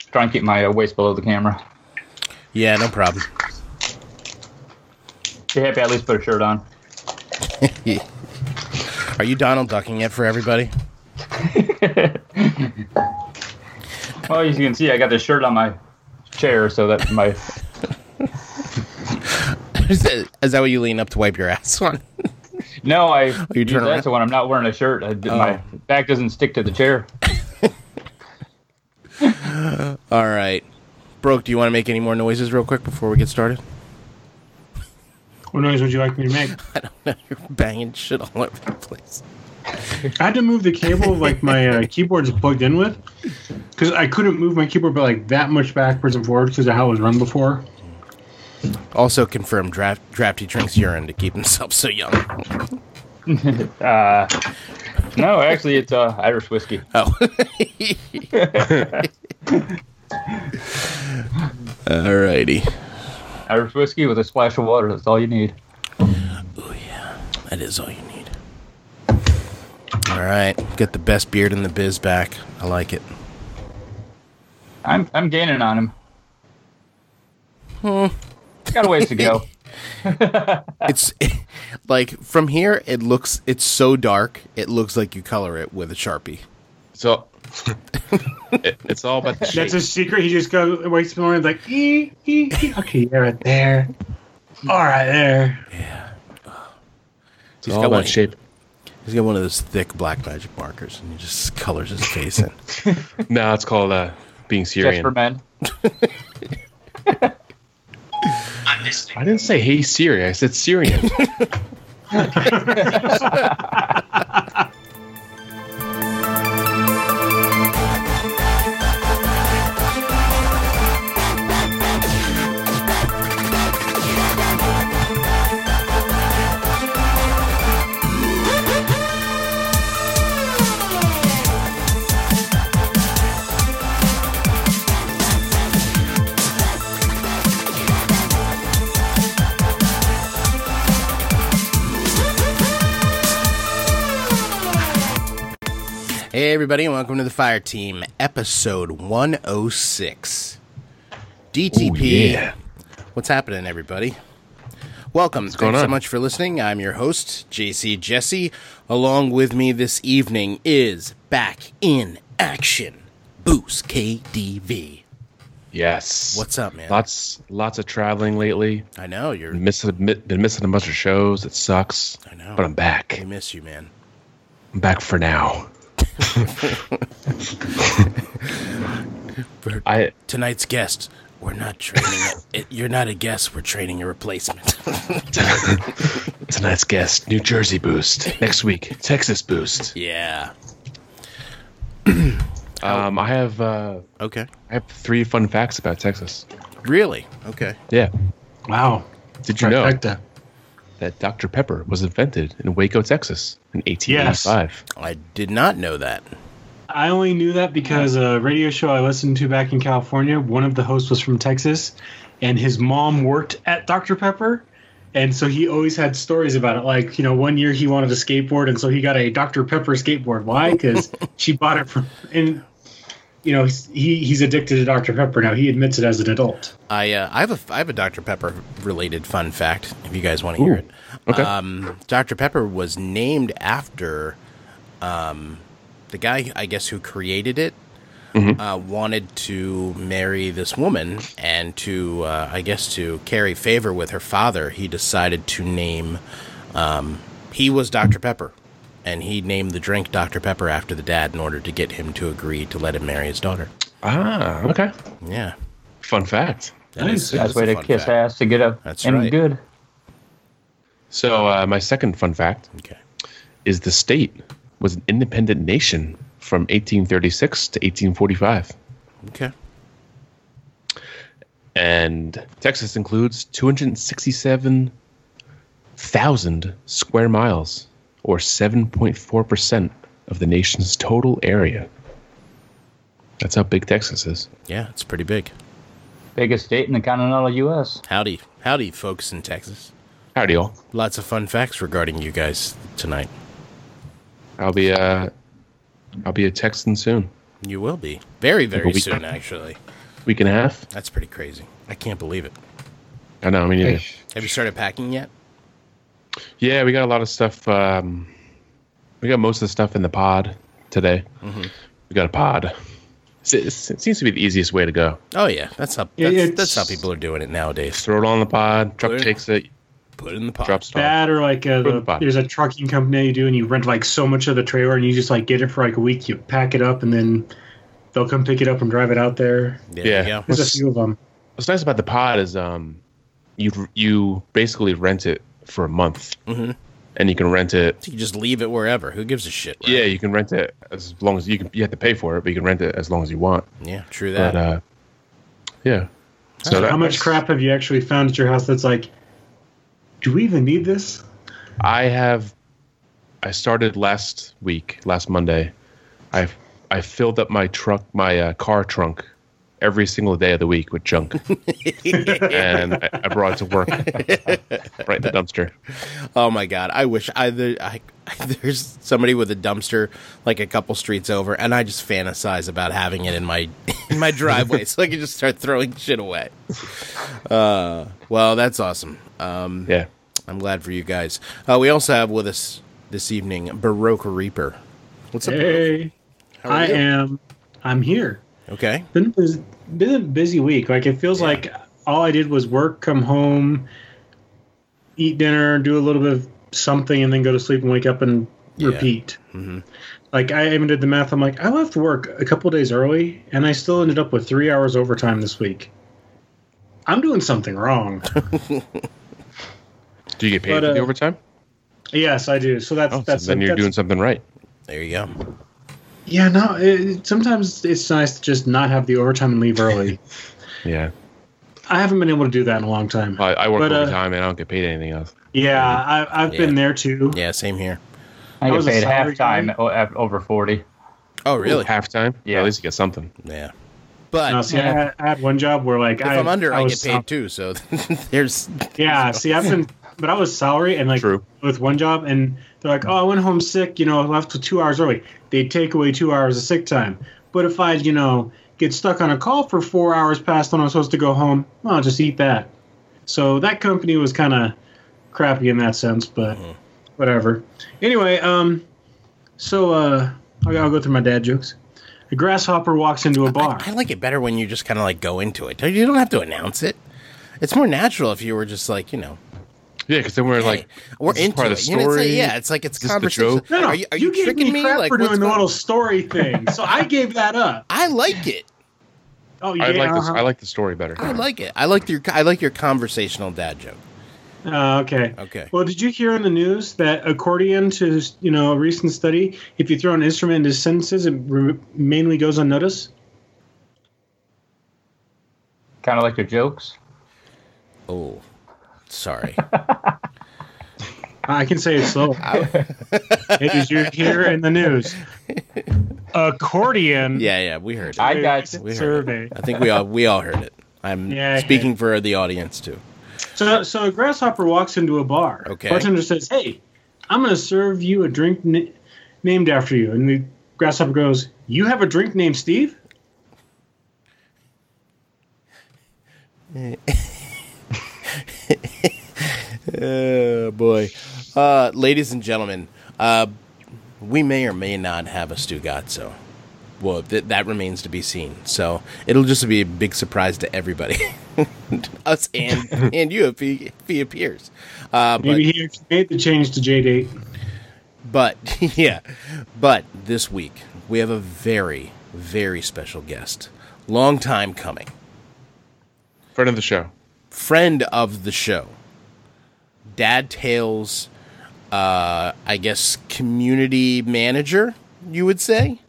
try and keep my waist below the camera. Yeah, no problem. You happy I at least put a shirt on? Are you Donald Ducking it for everybody? Well, as you can see, I got this shirt on my chair so that my... Is that what you lean up to wipe your ass on? No, I you use that so when I'm not wearing a shirt, my back doesn't stick to the chair. All right. Broke, do you want to make any more noises real quick before we get started? What noise would you like me to make? I don't know. You're banging shit all over the place. I had to move the cable like my keyboard's plugged in with, because I couldn't move my keyboard but like that much backwards and forwards because of how it was run before. Also confirmed Drafty drinks urine to keep himself so young. No, actually, it's Irish whiskey. Oh. Alrighty. Irish whiskey with a splash of water. That's all you need. Oh, yeah. That is all you need. All right. Get the best beard in the biz back. I like it. I'm gaining on him. Got a ways to go. It's like from here, it's so dark. It looks like you color it with a Sharpie. So it's all about the shape. That's a secret. He just goes, wakes up in the morning, like, okay, yeah, right there. All right, there. Yeah. It's all about shape. He's got one of those thick black magic markers, and he just colors his face in. No, it's called being Syrian. Just for men. I didn't say hey Siri. I said Syrian. Hey, everybody, and welcome to the Fire Team, episode 106. DTP. Ooh, yeah. What's happening, everybody? Welcome. Thanks so much for listening. I'm your host, JC Jesse. Along with me this evening is Back in Action, Boost KDV. Yes. What's up, man? Lots of traveling lately. I know you're been missing a bunch of shows. It sucks. I know, but I'm back. I miss you, man. I'm back for now. Tonight's guest, we're not training it. You're not a guest. We're training a replacement. Tonight's guest, New Jersey Boost. Next week, Texas Boost. Yeah. I have okay. I have 3 fun facts about Texas. Really? Okay. Yeah. Wow. Did you know that Dr. Pepper was invented in Waco, Texas in 1885? Yes. I did not know that. I only knew that because a radio show I listened to back in California, one of the hosts was from Texas, and his mom worked at Dr. Pepper, and so he always had stories about it. Like, one year he wanted a skateboard, and so he got a Dr. Pepper skateboard. Why? Because she bought it from... And, he's addicted to Dr. Pepper now. He admits it as an adult. I have a Dr. Pepper related fun fact. If you guys want to hear it, okay. Dr. Pepper was named after the guy, I guess, who created it. Mm-hmm. Wanted to marry this woman, and to carry favor with her father, he decided to name. He was Dr. Pepper. And he named the drink Dr. Pepper after the dad in order to get him to agree to let him marry his daughter. Ah, okay. Yeah. Fun fact. That's way to kiss ass to get any good. So my second fun fact is the state was an independent nation from 1836 to 1845. Okay. And Texas includes 267,000 square miles, or 7.4% of the nation's total area. That's how big Texas is. Yeah, it's pretty big. Biggest state in the continental U.S. Howdy, folks in Texas. Howdy, all. Lots of fun facts regarding you guys tonight. I'll be a Texan soon. You will be very, very soon, actually. week and a half. That's pretty crazy. I can't believe it. I know. I mean, either. Have you started packing yet? Yeah, we got a lot of stuff. We got most of the stuff in the pod today. Mm-hmm. We got a pod. It seems to be the easiest way to go. Oh yeah, that's how people are doing it nowadays. Throw it on the pod. Truck takes it. Put it in the pod. Drops it off. That or like there's a trucking company you do, and you rent like so much of the trailer, and you just like get it for like a week. You pack it up, and then they'll come pick it up and drive it out there. Yeah. There's a few of them. What's nice about the pod is you basically rent it for a month, and you can rent it. You just leave it wherever. Who gives a shit? Right? Yeah, you can rent it as long as you can. You have to pay for it, but you can rent it as long as you want. Yeah, true that. But yeah. So how much crap have you actually found at your house that's like, do we even need this? I started last Monday. I filled up my car trunk every single day of the week with junk, and I brought it to work right in the dumpster. Oh my god! I wish there's somebody with a dumpster like a couple streets over, and I just fantasize about having it in my driveway, so I can just start throwing shit away. Well, that's awesome. Yeah, I'm glad for you guys. We also have with us this evening Baroque Reaper. What's up? Hey, I'm here. Okay. Been a busy week. Like it feels like all I did was work, come home, eat dinner, do a little bit of something, and then go to sleep and wake up and repeat. Mm-hmm. Like I even did the math. I'm like, I left work a couple days early, and I still ended up with 3 hours overtime this week. I'm doing something wrong. Do you get paid for the overtime? Yes, I do. So then you're doing something right. There you go. Yeah, no. Sometimes it's nice to just not have the overtime and leave early. Yeah, I haven't been able to do that in a long time. I work overtime and I don't get paid anything else. Yeah, I've been there too. Yeah, same here. I get paid halftime at over 40. Oh, really? Halftime? Yeah. Well, at least you get something. Yeah. But no, see, I had one job where like if I'm under, I get paid too. So there's see, but I was salary and like with one job, and they're like, oh, I went home sick, I left 2 hours early. They'd take away 2 hours of sick time. But if I, get stuck on a call for 4 hours past when I'm supposed to go home, well, I'll just eat that. So that company was kind of crappy in that sense, but whatever. Anyway, I'll go through my dad jokes. A grasshopper walks into a bar. I like it better when you just kind of like go into it. You don't have to announce it. It's more natural if you were just like, Yeah, because then we're like, we're into part it. Of the story. It's like it's conversation. No, are you gave tricking me me? crap Like, for doing the little story thing, so I gave that up. I like it. Oh, yeah. I like the story better. I like it. I like your conversational dad joke. Okay. Okay. Well, did you hear in the news that according to a recent study, if you throw an instrument into sentences, it mainly goes unnoticed? Kind of like your jokes. Oh, sorry. I can say it slow. Did you hear in the news? Accordion. Yeah, we heard it. I got survey. I think we all heard it. I'm speaking for the audience too. So a grasshopper walks into a bar. Okay. Bartender says, "Hey, I'm going to serve you a drink named after you." And the grasshopper goes, "You have a drink named Steve?" Oh boy, ladies and gentlemen, we may or may not have a Stugazzo. Well, that remains to be seen. So it'll just be a big surprise to everybody, us and you if he appears. Maybe he actually made the change to J-Date. But but this week we have a very, very special guest. Long time coming. Friend of the show. Dad Tales, I guess, community manager, you would say?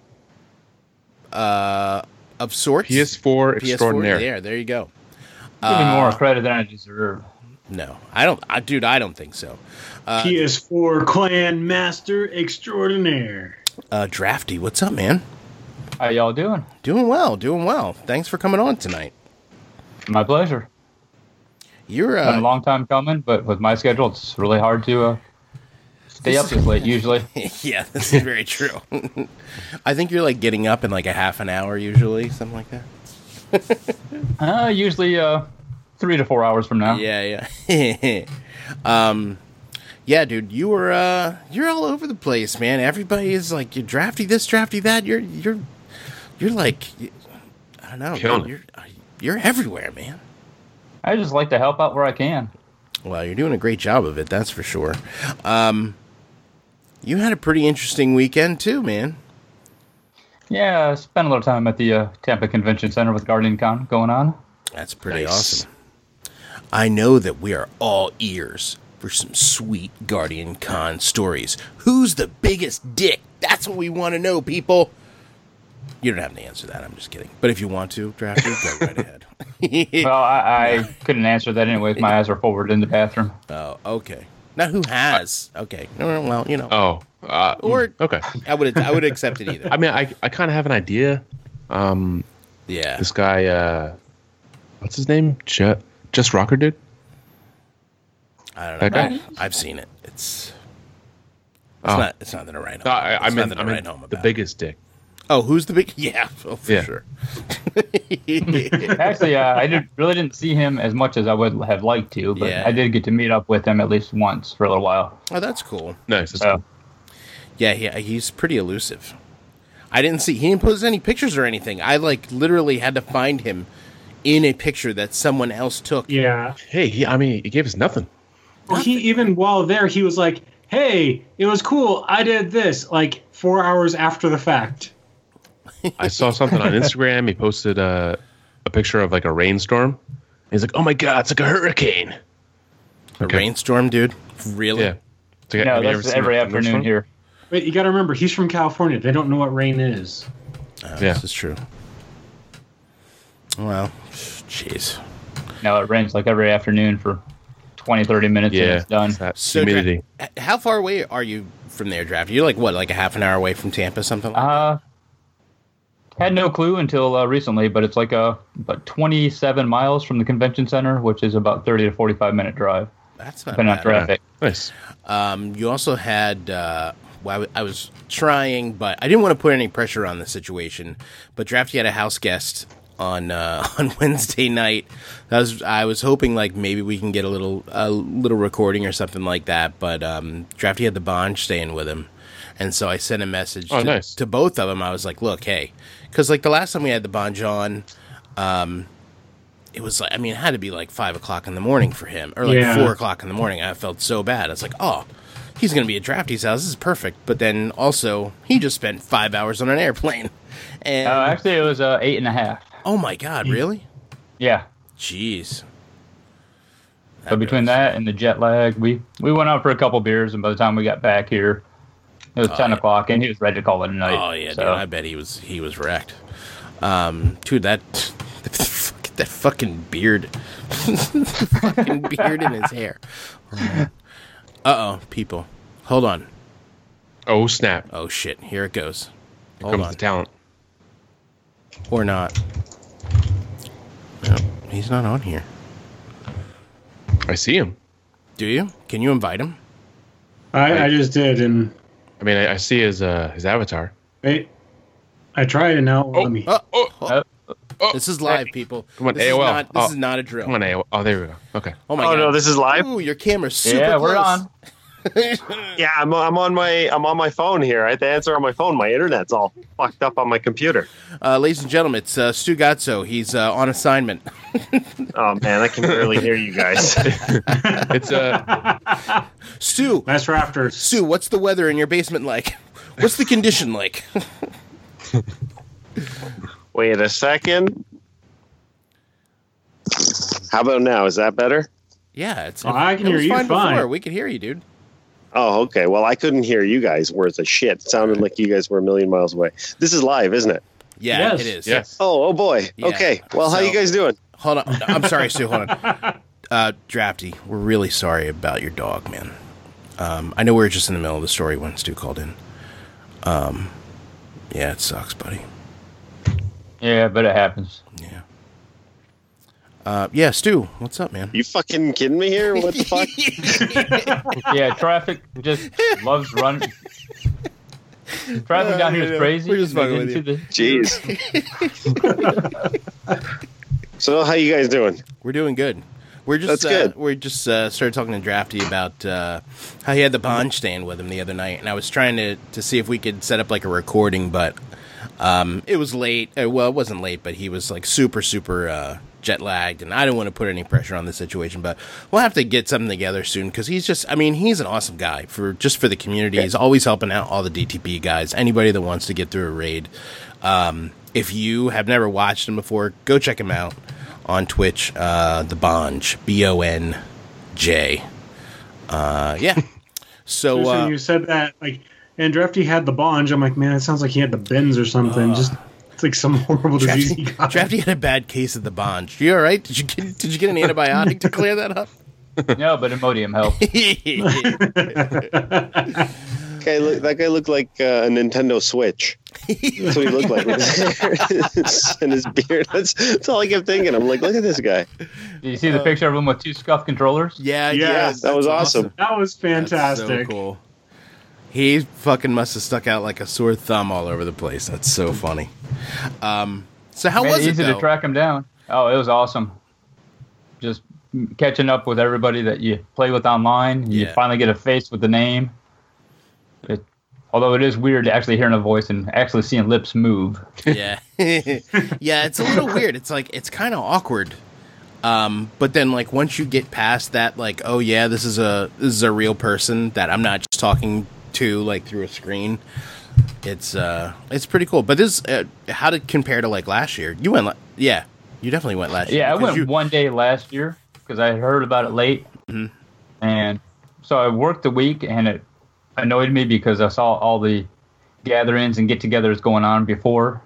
Of sorts. PS4 extraordinaire. Yeah, there you go. Give me more credit than I deserve. No, I don't. I don't think so. PS4 clan master extraordinaire. Drafty, what's up, man? How y'all doing? Doing well. Thanks for coming on tonight. My pleasure. You're been a long time coming, but with my schedule, it's really hard to stay up this late usually. Yeah, this is very true. I think you're like getting up in like a half an hour usually, something like that. Usually 3 to 4 hours from now. Yeah. Yeah, dude, you're all over the place, man. Everybody is like, you're drafty this, drafty that. You're like, I don't know, man. You're everywhere, man. I just like to help out where I can. Well, you're doing a great job of it, that's for sure. You had a pretty interesting weekend too, man. Yeah, I spent a little time at the Tampa Convention Center with Guardian Con going on. That's pretty awesome. I know that we are all ears for some sweet Guardian Con stories. Who's the biggest dick? That's what we want to know, people. You don't have to answer that. I'm just kidding. But if you want to, Drafty, go right ahead. Well, I couldn't answer that anyways. My eyes are forward in the bathroom. Oh, okay. Now, who has? Okay. Well, you know. Oh. Or okay. I would accept it either. I mean, I kind of have an idea. Yeah. This guy, what's his name? Just Rocker Dude? I don't know. That guy? I've seen it. It's not that I write home. I meant home about the biggest dick. Oh, who's the big? Yeah, for sure. Actually, I really didn't see him as much as I would have liked to, but I did get to meet up with him at least once for a little while. Oh, that's cool. Nice. That's cool. Yeah, he's pretty elusive. He didn't post any pictures or anything. I literally had to find him in a picture that someone else took. Yeah. Hey, he gave us nothing. Well, even while there, he was like, "Hey, it was cool. I did this." 4 hours after the fact. I saw something on Instagram. He posted a picture of a rainstorm. He's like, "Oh my god, it's like a hurricane." A rainstorm, dude? Really? Yeah. No, that's every afternoon here. Wait, you got to remember, he's from California. They don't know what rain is. This is true. Well, jeez. No, it rains every afternoon for 20, 30 minutes and it's done. That's humidity. How far away are you from there, Draft? You're a half an hour away from Tampa, something like that? Had no clue until recently, but it's about 27 miles from the convention center, which is about 30 to 45-minute drive. That's not depending bad. on traffic. Nice. You also had... I was trying, but I didn't want to put any pressure on the situation. But Drafty had a house guest on Wednesday night. I was hoping maybe we can get a little recording or something like that. But Drafty had the Bonge staying with him, and so I sent a message to both of them. I was like, "Look, hey," because the last time we had the Bonge on, it was it had to be 5 o'clock in the morning for him, or 4 o'clock in the morning. I felt so bad. I was like, "Oh, he's going to be at Drafty's house. This is perfect." But then also, he just spent 5 hours on an airplane. And actually, it was 8.5. Oh my God! Really? Yeah. Jeez. But between that and the jet lag, we went out for a couple beers, and by the time we got back here, it was 10 o'clock, and he was ready to call it a night. Oh yeah, dude, I bet he was wrecked. Dude, that fucking beard, fucking beard in his hair. People, hold on. Oh snap! Oh shit! Here it goes. Here comes the talent. Or not. No, he's not on here. I see him. Do you? Can you invite him? I just did, and I see his avatar. wait, I tried, and now let me. This is live, people. Come on, this AOL. This is not a drill. Come on, AOL. Oh, there we go. Okay. Oh my God! No, this is live. Ooh, your camera's super close. We're on. Yeah, I'm on my phone here. I have to answer on my phone. My internet's all fucked up on my computer. Ladies and gentlemen, it's Stu Gazzo. He's on assignment. Oh man, I can barely hear you guys. It's Stu. Nice rafters. Stu, what's the weather in your basement like? What's the condition like? Wait a second. How about now? Is that better? Yeah, I can hear you fine. Before. We could hear you, dude. Oh, okay. Well, I couldn't hear you guys worth of shit. It sounded like you guys were a million miles away. This is live, isn't it? Yeah, Yes. it is. yes. Oh boy. Yeah. Okay. Well, how So- you guys doing? Hold on. I'm sorry, Stu. Hold on. Drafty, we're really sorry about your dog, man. I know we were just in the middle of the story when Stu called in. Yeah, it sucks, buddy. Yeah, but it happens. Yeah. Yeah, Stu, what's up, man? You fucking kidding me here? What the fuck? Yeah, traffic just loves running. Traffic down here is crazy. We're just fucking with you. Jeez. So how you guys doing? We're doing good. That's good. We just started talking to Drafty about how he had the Bond stand with him the other night, and I was trying to see if we could set up like a recording, but it was late. Well, it wasn't late, but he was like super jet lagged, and I didn't want to put any pressure on the situation. But we'll have to get something together soon because he's an awesome guy for the community. Yeah. He's always helping out all the DTP guys, anybody that wants to get through a raid. If you have never watched him before, go check him out on Twitch. The Bonj, BONJ. Yeah. So you said that and Drafty had the Bonj. I'm like, man, it sounds like he had the Benz or something. Just it's like some horrible disease he got. Drafty had a bad case of the Bonj. You all right? Did you get an antibiotic to clear that up? No, but Imodium helped. That guy looked like a Nintendo Switch. That's what he looked like with his hair and his beard. That's all I kept thinking. I'm like, look at this guy. Did you see the picture of him with 2 scuffed controllers? Yeah, that was awesome. That was fantastic. That's so cool. He fucking must have stuck out like a sore thumb all over the place. That's so funny. So how was it, easy to track him down. Oh, it was awesome. Just catching up with everybody that you play with online. You finally get a face with the name. Although it is weird actually hearing a voice and actually seeing lips move. Yeah. Yeah, it's a little weird. It's like, it's kind of awkward. But then like once you get past that, like, oh yeah, this is a real person that I'm not just talking to like through a screen. It's pretty cool. But this, how did it compare to like last year? You went, you definitely went last year. Yeah, I went one day last year because I heard about it late. Mm-hmm. And so I worked the week and it annoyed me because I saw all the gatherings and get-togethers going on before.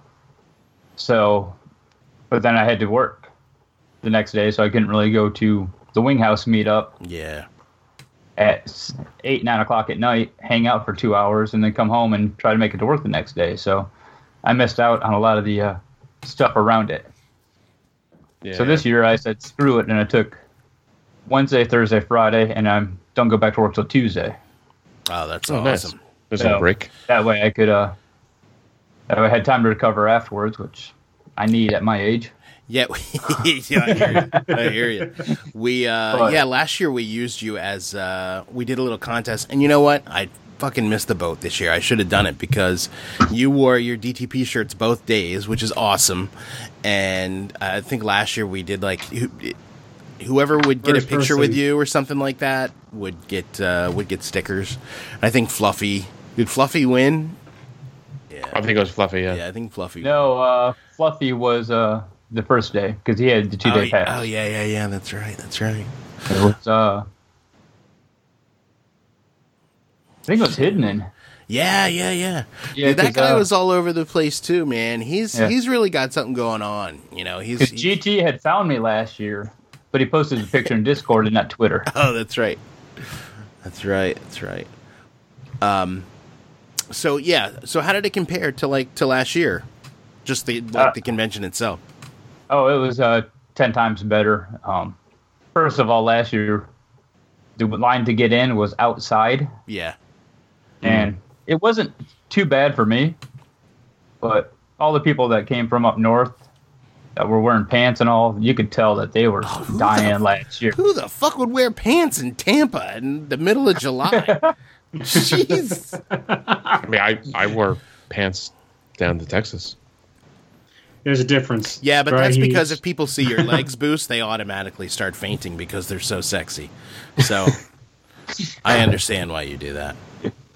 So, but then I had to work the next day, so I couldn't really go to the Wing House meetup. Yeah. At 8, 9 o'clock at night, hang out for 2 hours, and then come home and try to make it to work the next day. So I missed out on a lot of the stuff around it. Yeah. So this year I said, screw it, and I took Wednesday, Thursday, Friday, and I don't go back to work till Tuesday. Oh, that's awesome. Nice. There's a break. That way I could, I had time to recover afterwards, which I need at my age. Yeah, I hear you. We, last year we used you as, we did a little contest, and you know what? I fucking missed the boat this year. I should have done it because you wore your DTP shirts both days, which is awesome. And I think last year we did like, whoever would get a picture with you or something like that would get stickers. I think Fluffy. Did Fluffy win? Yeah, I think it was Fluffy. Yeah, I think Fluffy. No, Fluffy was the first day because he had the 2-day pass. Oh yeah. That's right. It was, I think it was Hidden. Yeah. Dude, that guy was all over the place too, man. He's really got something going on. You know, he's GT had found me last year. But he posted the picture in Discord and not Twitter. Oh, that's right. So how did it compare to last year? Just the convention itself. Oh, it was 10 times better. First of all, last year the line to get in was outside. Yeah. And it wasn't too bad for me, but all the people that came from up north that were wearing pants and all, you could tell that they were dying last year. Who the fuck would wear pants in Tampa in the middle of July? Jeez. I mean, I wore pants down to Texas. There's a difference. Yeah, but that's because if people see your legs boost, they automatically start fainting because they're so sexy. So I understand why you do that.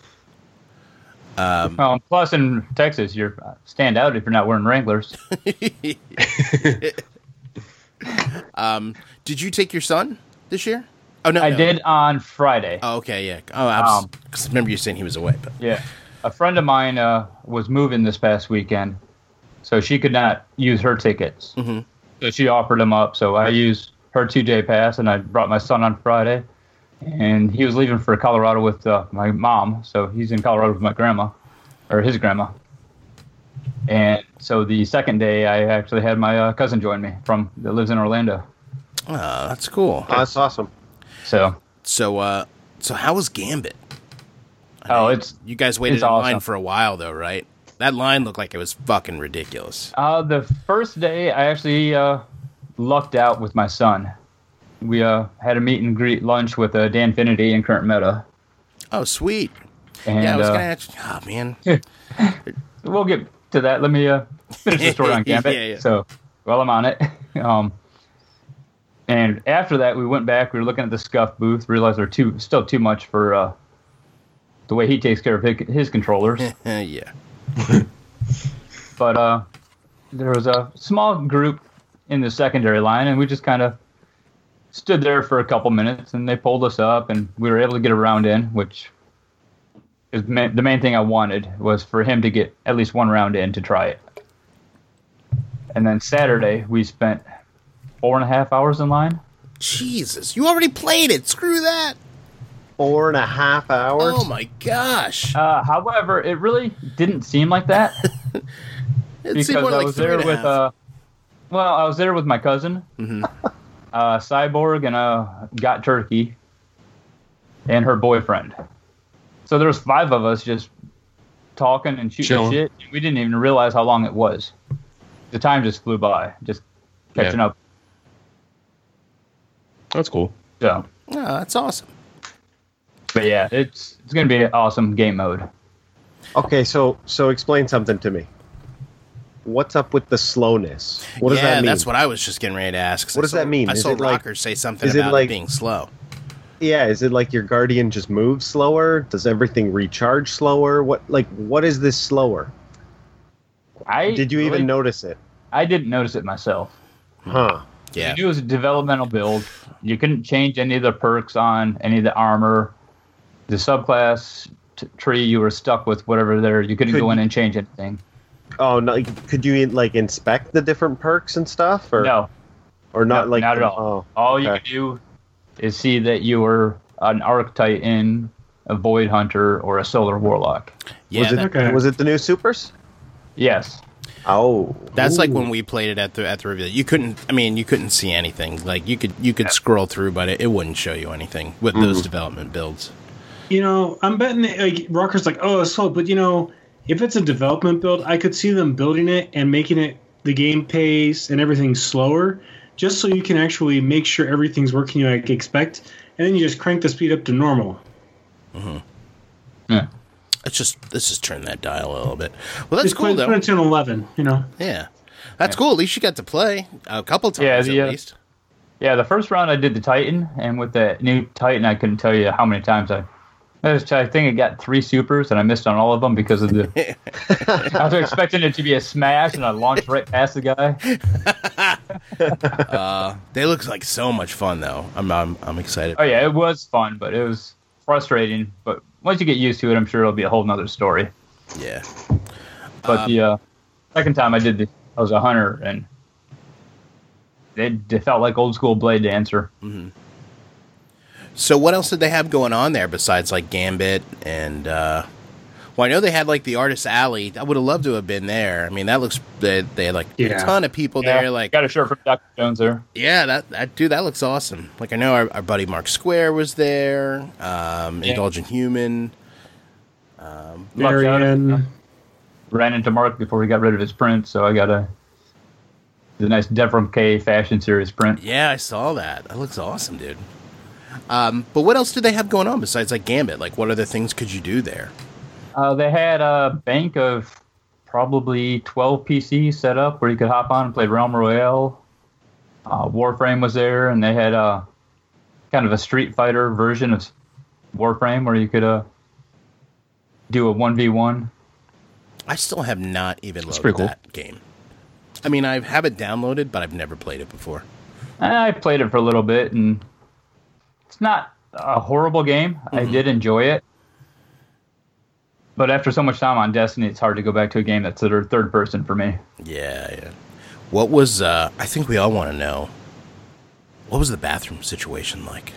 Plus, in Texas, you stand out if you're not wearing Wranglers. Did you take your son this year? Oh no, I did on Friday. Oh, okay, yeah. Oh, I remember you saying he was away. But yeah, a friend of mine was moving this past weekend, so she could not use her tickets. Mm-hmm. So she offered them up. So I used her 2-day pass, and I brought my son on Friday. And he was leaving for Colorado with my mom, so he's in Colorado with my grandma, or his grandma. And so the second day, I actually had my cousin join me that lives in Orlando. Oh, that's cool. Oh, that's awesome. So how was Gambit? You guys waited in line for a while, though, right? That line looked like it was fucking ridiculous. The first day, I actually lucked out with my son. We had a meet and greet lunch with Dan Finity in Current Meta. Oh, sweet. And, yeah, I was going to ask you. Oh, man. We'll get to that. Let me finish the story on Gambit. Yeah. So, while I'm on it. And after that, we went back. We were looking at the Scuff booth. Realized they're still too much for the way he takes care of his controllers. Yeah. But there was a small group in the secondary line, and we just kind of stood there for a couple minutes, and they pulled us up, and we were able to get a round in, which is the main thing I wanted was for him to get at least one round in to try it. And then Saturday, we spent 4.5 hours in line. Jesus, you already played it. Screw that. 4.5 hours? Oh, my gosh. However, it really didn't seem like that. Because I was there with I was there with my cousin, Cyborg, and Got Turkey, and her boyfriend. So there was 5 of us just talking and shooting shit. And we didn't even realize how long it was. The time just flew by, just catching up. That's cool. So, oh, that's awesome. But yeah, it's going to be an awesome game mode. Okay, so explain something to me. What's up with the slowness? What does that mean? That's what I was just getting ready to ask. What does that mean? I saw Rockers say something about it being slow. Yeah, is it like your Guardian just moves slower? Does everything recharge slower? What is this slower? Did you even notice it? I didn't notice it myself. Huh. Yeah. You knew it was a developmental build. You couldn't change any of the perks on any of the armor. The subclass tree, you were stuck with whatever there. You couldn't go in and change anything. Oh, no. Could you inspect the different perks and stuff? Or no. Or not not at all. All you could do is see that you were an Arc Titan, a Void Hunter, or a Solar Warlock. Yeah. Was it the new supers? Yes. Oh, that's like when we played it at the reveal. You couldn't see anything. Like you could scroll through, but it wouldn't show you anything with those development builds. I'm betting Rocker's like, oh, it's slow, but if it's a development build, I could see them building it and making it the game pace and everything slower, just so you can actually make sure everything's working like you expect, and then you just crank the speed up to normal. Mm-hmm. Yeah. Let's just turn that dial a little bit. Well, that's cool, though. Put it to an 11, Yeah. That's cool. At least you got to play a couple times, at least. Yeah, the first round I did the Titan, and with the new Titan, I couldn't tell you how many times I think I got 3 supers, and I missed on all of them because of the... I was expecting it to be a smash, and I launched right past the guy. They look like so much fun, though. I'm excited. Oh, yeah, it was fun, but it was frustrating, but... Once you get used to it, I'm sure it'll be a whole nother story. Yeah. But the second time I was a hunter, and it felt like old school Blade Dancer. Mm-hmm. So what else did they have going on there besides like Gambit and? Well, I know they had like the Artist Alley. I would have loved to have been there. I mean, that looks they had like a ton of people there. Like got a shirt from Dr. Jones there. Yeah, that looks awesome. Like I know our buddy Mark Square was there. Indulgent Human. Marion. Ran into Mark before he got rid of his print, so I got the nice Devram K Fashion Series print. Yeah, I saw that. That looks awesome, dude. But what else did they have going on besides like Gambit? Like, what other things could you do there? They had a bank of probably 12 PCs set up where you could hop on and play Realm Royale. Warframe was there, and they had kind of a Street Fighter version of Warframe where you could do a 1v1. I still have not even loaded that game. I mean, I have it downloaded, but I've never played it before. I played it for a little bit, and it's not a horrible game. Mm-hmm. I did enjoy it. But after so much time on Destiny, it's hard to go back to a game that's third person for me. Yeah. What was, I think we all want to know, what was the bathroom situation like?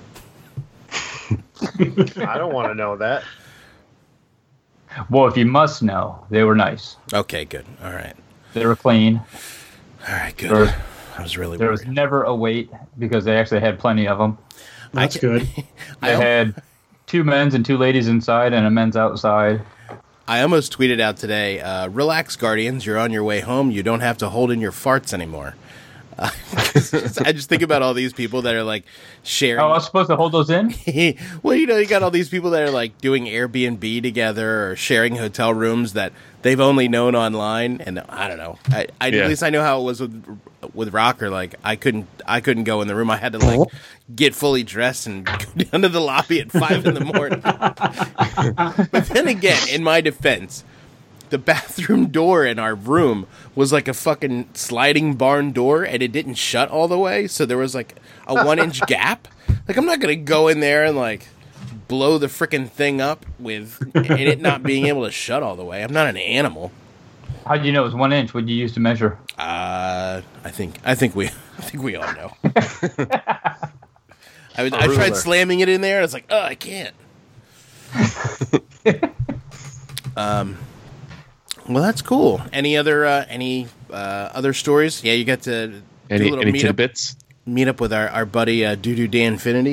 I don't want to know that. Well, if you must know, they were nice. Okay, good. All right. They were clean. All right, good. I was really worried. There was never a wait because they actually had plenty of them. That's good. They had 2 men's and 2 ladies inside and a men's outside. I almost tweeted out today, relax, Guardians, you're on your way home. You don't have to hold in your farts anymore. I just think about all these people that are like sharing. Oh, I was supposed to hold those in? Well, you got all these people that are like doing Airbnb together or sharing hotel rooms that they've only known online. And I don't know. At least I know how it was with Rocker. Like I couldn't go in the room. I had to like get fully dressed and go down to the lobby at 5 a.m. But then again, in my defense, the bathroom door in our room was like a fucking sliding barn door, and it didn't shut all the way, so there was like a 1-inch gap. Like, I'm not gonna go in there and like blow the freaking thing up with it not being able to shut all the way. I'm not an animal. How'd you know it was 1 inch? What'd you use to measure? I think we all know. I tried slamming it in there, and I was like, oh, I can't. Well, that's cool. Any other stories? Yeah, you got to do a little any tidbits? Meet up with our buddy Doo-Doo Danfinity.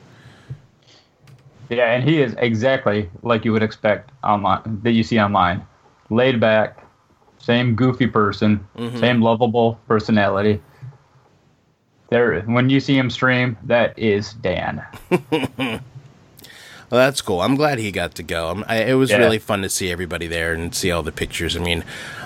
Yeah, and he is exactly like you would expect online that you see online. Laid back, same goofy person, same lovable personality. When you see him stream, that is Dan. Well, that's cool. I'm glad he got to go. It was really fun to see everybody there and see all the pictures. I mean,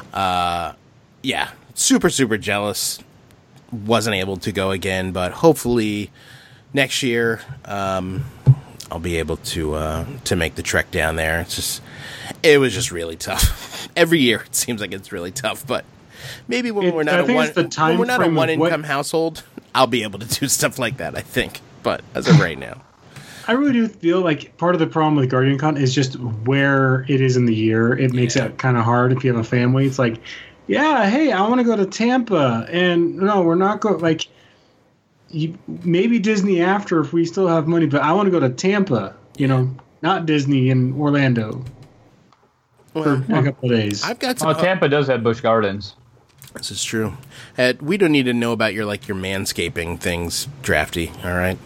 super, super jealous. Wasn't able to go again, but hopefully next year I'll be able to make the trek down there. It was just really tough. Every year it seems like it's really tough, but maybe when we're not a one-income household, I'll be able to do stuff like that, I think. But as of right now. I really do feel like part of the problem with GuardianCon is just where it is in the year. It makes it kind of hard if you have a family. It's like, hey, I want to go to Tampa, and no, we're not going. Like, maybe Disney after if we still have money, but I want to go to Tampa. Not Disney in Orlando for a couple of days. I've got Tampa does have Busch Gardens. This is true. We don't need to know about your manscaping things, Drafty. All right.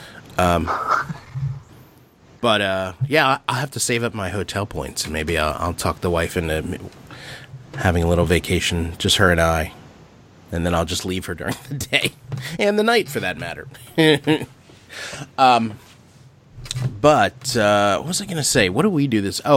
But I'll have to save up my hotel points, and maybe I'll talk the wife into having a little vacation, just her and I, and then I'll just leave her during the day and the night, for that matter. But what was I going to say? What do we do this?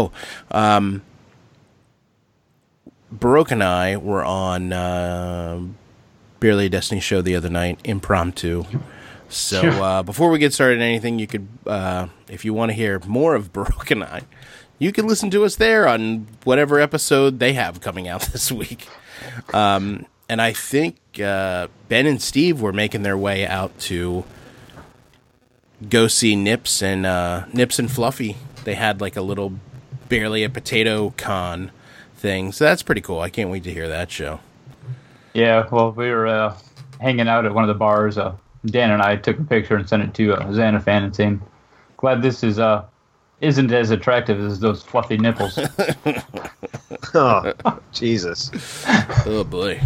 Baroque and I were on Barely a Destiny show the other night, impromptu. So before we get started on anything, you could, if you want to hear more of Baroque and I, you can listen to us there on whatever episode they have coming out this week. And I think Ben and Steve were making their way out to go see Nips and Fluffy. They had like a little Barely a Potato Con thing, so that's pretty cool. I can't wait to hear that show. Yeah, well, we were hanging out at one of the bars. Dan and I took a picture and sent it to Xanafan and saying, glad this isn't as attractive as those fluffy nipples. Oh, Jesus. Oh, boy.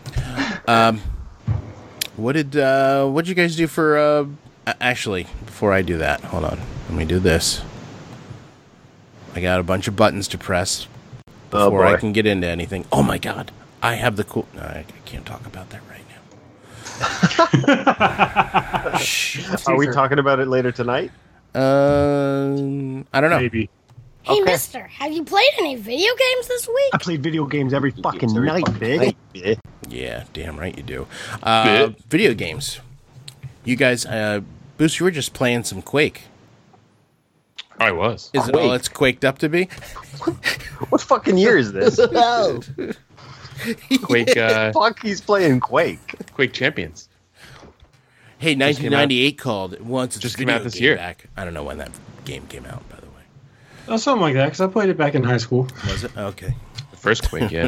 What did you guys do for, actually, before I do that, hold on. Let me do this. I got a bunch of buttons to press before I can get into anything. Oh, my God. I have the cool... No, I can't talk about that right now. Are we talking about it later tonight? I don't know. Maybe. Hey, mister, have you played any video games this week? I play video games every fucking night, bitch. Yeah, damn right you do. Video games. You guys, Boost, you were just playing some Quake. I was. Is it all it's quaked up to be? What fucking year is this? Quake. Fuck, he's playing Quake. Quake Champions. Hey, 1998 called. Once it's just came out this year. Back. I don't know when that game came out, by the way. Oh, something like that, because I played it back in high school. Was it? Okay. The first Quake, yeah.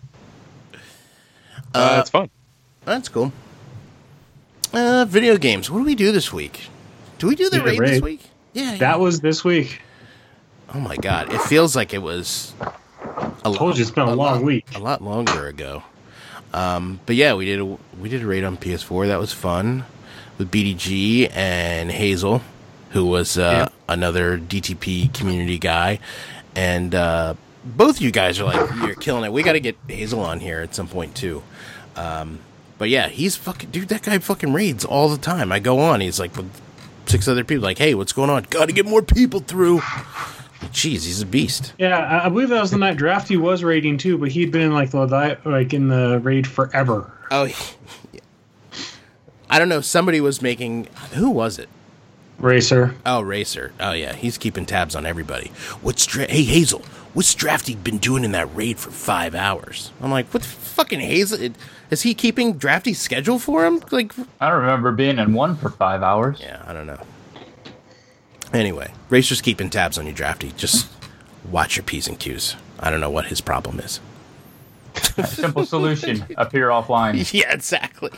It's fun. That's cool. Video games. What do we do this week? Do we do the raid this week? Yeah. That was this week. Oh my God! It feels like it was. Told you it's been a long week. A lot longer ago. But yeah, we did a raid on PS4. That was fun with BDG and Hazel, who was another DTP community guy, and both you guys are like, you're killing it. We got to get Hazel on here at some point too. But yeah, he's fucking dude. That guy fucking raids all the time. I go on. He's like with 6 other people. Like, hey, what's going on? Got to get more people through. Jeez, he's a beast. Yeah, I believe that was the night Drafty was raiding too, but he'd been in like the raid forever. Oh, yeah. I don't know. Somebody was making. Who was it? Racer. Oh, Racer. Oh yeah, he's keeping tabs on everybody. Hey Hazel, what's Drafty been doing in that raid for 5 hours? I'm like, what the fucking Hazel? Is he keeping Drafty's schedule for him? Like, I don't remember being in one for 5 hours. Yeah, I don't know. Anyway, Racer's keeping tabs on you, Drafty. Just watch your P's and Q's. I don't know what his problem is. Simple solution: appear offline. Yeah, exactly.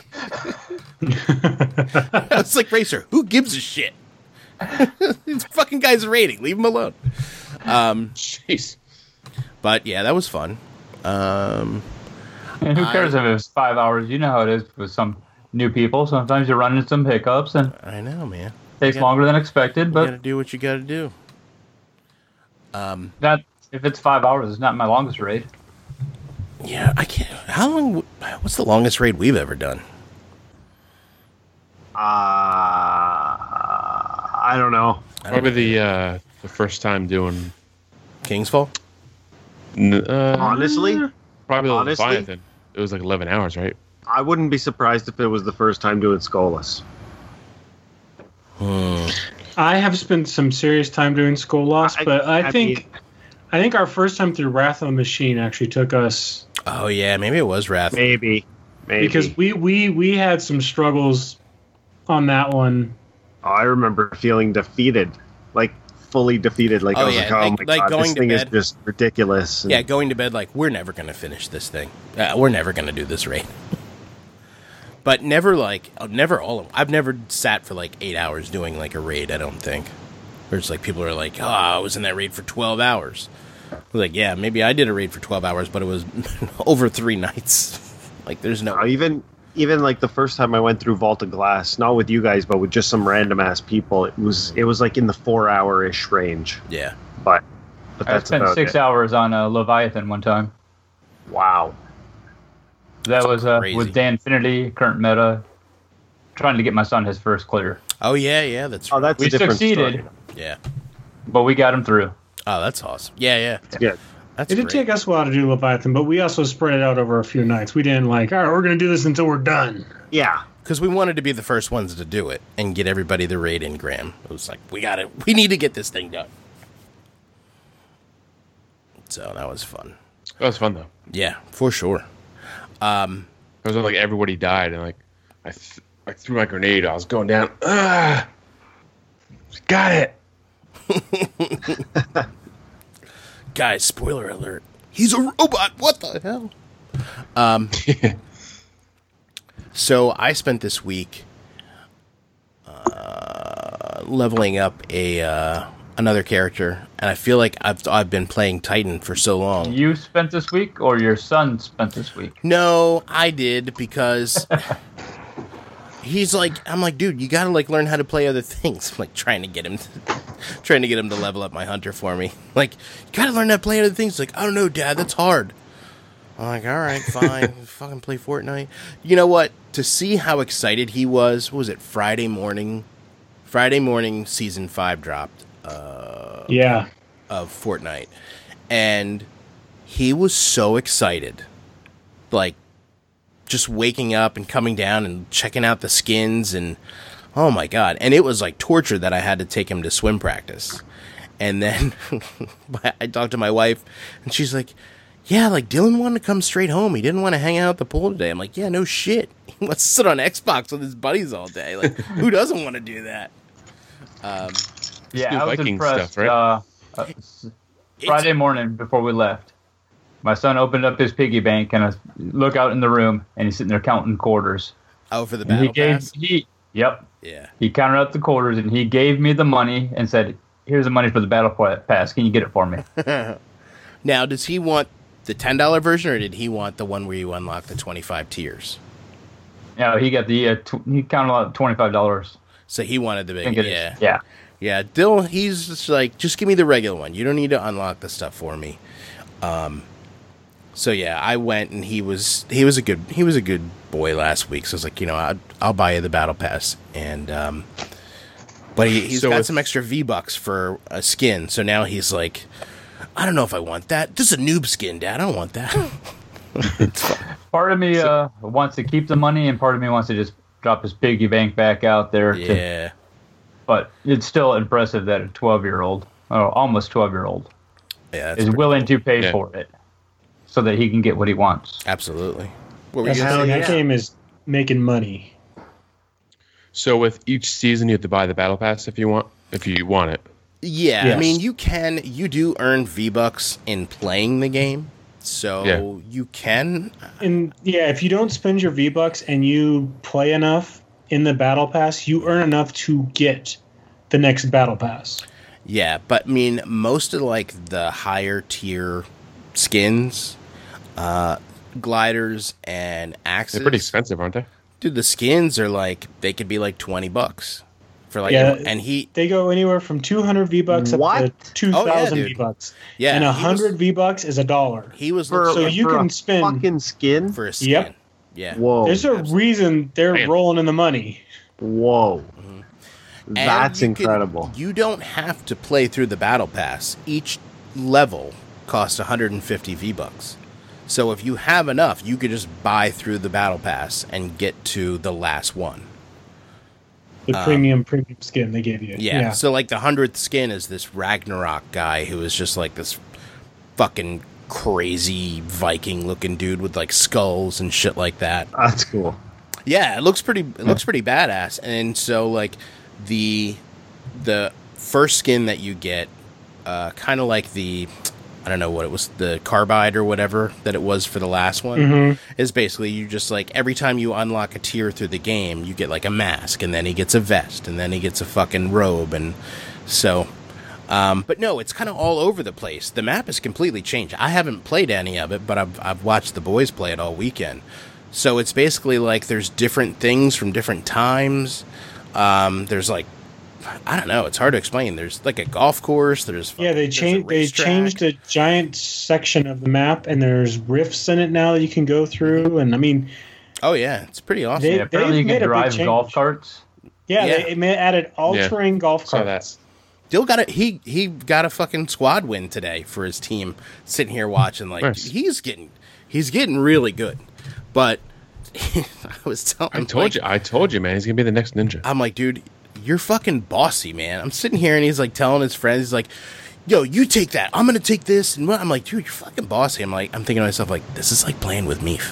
It's like, Racer, who gives a shit? These fucking guys are raiding. Leave him alone. Jeez. But yeah, that was fun. And who cares if it was 5 hours? You know how it is with some new people. Sometimes you run into some hiccups, and I know, man. Takes longer than expected. But you gotta do what you gotta do. That if it's 5 hours, it's not my longest raid. Yeah, I can't. How long? What's the longest raid we've ever done? I don't know. Probably the first time doing Kingsfall. Honestly, probably Leviathan. It was like 11 hours, right? I wouldn't be surprised if it was the first time doing Skolas. I have spent some serious time doing Skolas, but I think our first time through Wrath of the Machine actually took us. Oh yeah, maybe it was Wrath. Maybe. Because we had some struggles on that one. Oh, I remember feeling defeated, like fully defeated. Like, oh, I was yeah. like, oh my God, this thing is just ridiculous. Yeah, going to bed like, we're never going to finish this thing. We're never going to do this raid. But never never all of them. I've never sat for like 8 hours doing like a raid, I don't think. Where it's like people are like, oh, I was in that raid for 12 hours. I was like, yeah, maybe I did a raid for 12 hours, but it was over 3 nights. Like, there's no... Even like the first time I went through Vault of Glass, not with you guys, but with just some random ass people, it was like in the 4 hour-ish range. Yeah. But I spent 6 hours on Leviathan one time. Wow. That was with Dan Infinity, current meta, trying to get my son his first clear. Oh yeah, that's right. Oh, that's we a different succeeded. Story. Yeah. But we got him through. Oh, that's awesome. Yeah. Yeah. That's it did take us a while to do Leviathan, but we also spread it out over a few nights. We didn't like, all right, we're going to do this until we're done. Yeah. Because we wanted to be the first ones to do it and get everybody the raid in, Graham. It was like, we need to get this thing done. So that was fun. That was fun, though. Yeah, for sure. It was like everybody died, and like I threw my grenade. I was going down. Got it. Guys, spoiler alert. He's a robot. What the hell? So I spent this week leveling up another character, and I feel like I've been playing Titan for so long. You spent this week, or your son spent this week? No, I did, because he's like, I'm like, dude, you gotta like learn how to play other things. I'm like trying to get him to level up my hunter for me. Like, you gotta learn how to play other things. He's like, I don't know, Dad, that's hard. I'm like, all right, fine, fucking play Fortnite. You know what? To see how excited he was, what was it, Friday morning? Friday morning, season 5 dropped. Of Fortnite, and he was so excited, like just waking up and coming down and checking out the skins, and oh my God, and it was like torture that I had to take him to swim practice. And then I talked to my wife, and she's like, yeah, like Dylan wanted to come straight home. He didn't want to hang out at the pool today. I'm like, yeah, no shit. He wants to sit on Xbox with his buddies all day. Like, who doesn't want to do that? Yeah, I was Viking impressed. stuff, right? Friday morning before we left, my son opened up his piggy bank, and I look out in the room, and he's sitting there counting quarters. Oh, for the battle pass? Yep. Yeah. He counted out the quarters, and he gave me the money and said, here's the money for the battle pass. Can you get it for me? Now, does he want the $10 version, or did he want the one where you unlock the 25 tiers? No, he got the he counted out $25. So he wanted the big, Yeah. Yeah, Dill, he's just like, just give me the regular one. You don't need to unlock the stuff for me. So yeah, I went and he was a good boy last week. So I was like, I'll buy you the battle pass, and but he's got some extra V-Bucks for a skin. So now he's like, I don't know if I want that. This is a noob skin, Dad. I don't want that. Part of me wants to keep the money, and part of me wants to just drop his piggy bank back out there. Yeah. But it's still impressive that a 12-year-old, almost 12-year-old, is willing to pay for it so that he can get what he wants. Absolutely. That game is making money. So with each season, you have to buy the battle pass if you want it. Yeah, Yes. I mean, you do earn V-Bucks in playing the game, so you can. And if you don't spend your V-Bucks and you play enough in the battle pass, you earn enough to get the next battle pass. Yeah, but I mean, most of the higher tier skins, gliders and axes, They're pretty expensive, aren't they? Dude, the skins are they could be $20 for and they go anywhere from 200 V-Bucks up to 2,000 V-Bucks. Yeah, and 100 V-Bucks is $1. He was so you can spend fucking skin for a skin. Yep. Yeah. Whoa. There's a reason they're rolling in the money. Whoa. Mm-hmm. That's incredible. You don't have to play through the battle pass. Each level costs 150 V-Bucks. So if you have enough, you could just buy through the battle pass and get to the last one. The premium skin they gave you. Yeah. So the 100th skin is this Ragnarok guy who is just this fucking crazy Viking looking dude with skulls and shit like that. That's cool. Yeah, it looks pretty badass. And so the first skin that you get, kind of like the, I don't know what it was, the carbide or whatever that it was for the last one, is basically you just every time you unlock a tier through the game, you get a mask, and then he gets a vest, and then he gets a fucking robe, and so, but no, it's kind of all over the place. The map is completely changed. I haven't played any of it, but I've watched the boys play it all weekend. So it's basically there's different things from different times. There's I don't know. It's hard to explain. There's a golf course. They changed a giant section of the map, and there's rifts in it now that you can go through. And I mean, oh yeah, it's pretty awesome. Apparently, you can drive golf carts. Yeah, they added all-terrain golf carts. Dill he got a fucking squad win today for his team. Sitting here watching, nice. he's getting really good. But I was telling him, I told you, man, he's gonna be the next ninja. I'm like, dude, you're fucking bossy, man. I'm sitting here and he's telling his friends, he's like, yo, you take that. I'm gonna take this. And I'm like, dude, you're fucking bossy. I'm thinking to myself, this is like playing with Meef.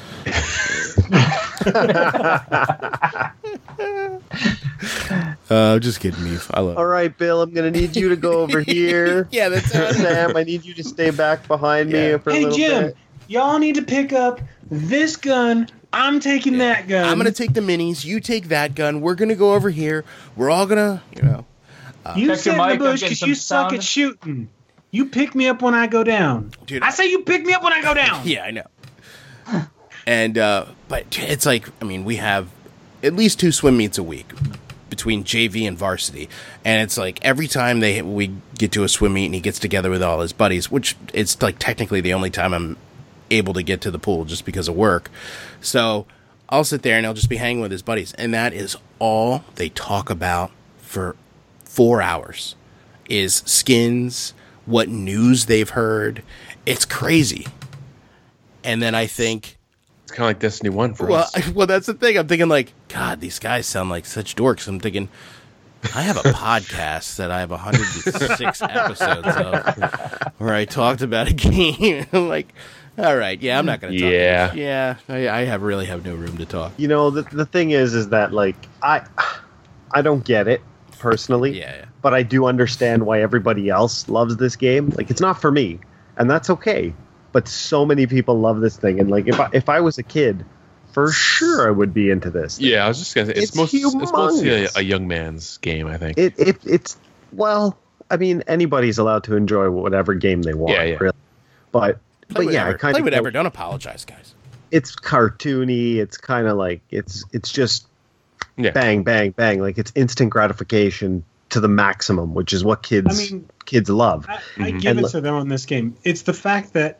Just kidding, Meef. I love it. All right, Bill, I'm going to need you to go over here. Yeah, that's right. Sam, I need you to stay back behind me for a little Jim, bit. y'all need to pick up this gun. I'm taking that gun. I'm going to take the minis. You take that gun. We're going to go over here. We're all going to, you sit in the bush because you suck at shooting. You pick me up when I go down. Dude, I say you pick me up when I go down. Yeah, I know. And, but it's we have at least 2 swim meets a week between JV and varsity. And it's every time we get to a swim meet and he gets together with all his buddies, which it's technically the only time I'm able to get to the pool just because of work. So I'll sit there and I'll just be hanging with his buddies. And that is all they talk about for 4 hours is skins, what news they've heard. It's crazy. And then I think, it's kind of like Destiny 1 for us. Well, that's the thing. I'm thinking God, these guys sound like such dorks. I'm thinking, I have a podcast that I have 106 episodes of where I talked about a game. I'm like, all right, yeah, I'm not going to talk. Yeah. Yeah, I really have no room to talk. The thing is that I don't get it personally. Yeah. But I do understand why everybody else loves this game. It's not for me, and that's okay. But so many people love this thing, and if I was a kid, for sure I would be into this. Yeah, I was just gonna say it's mostly a young man's game, I think. It's anybody's allowed to enjoy whatever game they want. Yeah. Really. But yeah, I kind play of whatever. Don't apologize, guys. It's cartoony. It's kind of it's just bang, bang, bang. It's instant gratification to the maximum, which is what kids love. I give it to them on this game. It's the fact that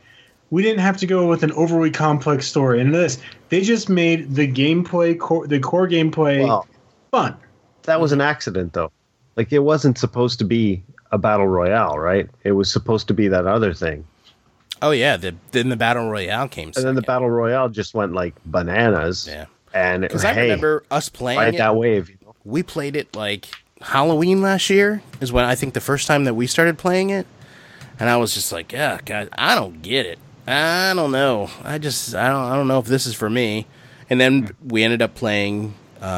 we didn't have to go with an overly complex story. And this, they just made the gameplay, the core gameplay, fun. That was an accident, though. Like, it wasn't supposed to be a battle royale, right? It was supposed to be that other thing. Oh yeah, then the battle royale came. And then the battle royale just went like bananas. Yeah, and because I remember us playing that wave. You know? We played it like Halloween last year is when I think the first time that we started playing it, and I was just like, yeah, God, I don't get it. I don't know. I don't know if this is for me. And then we ended up playing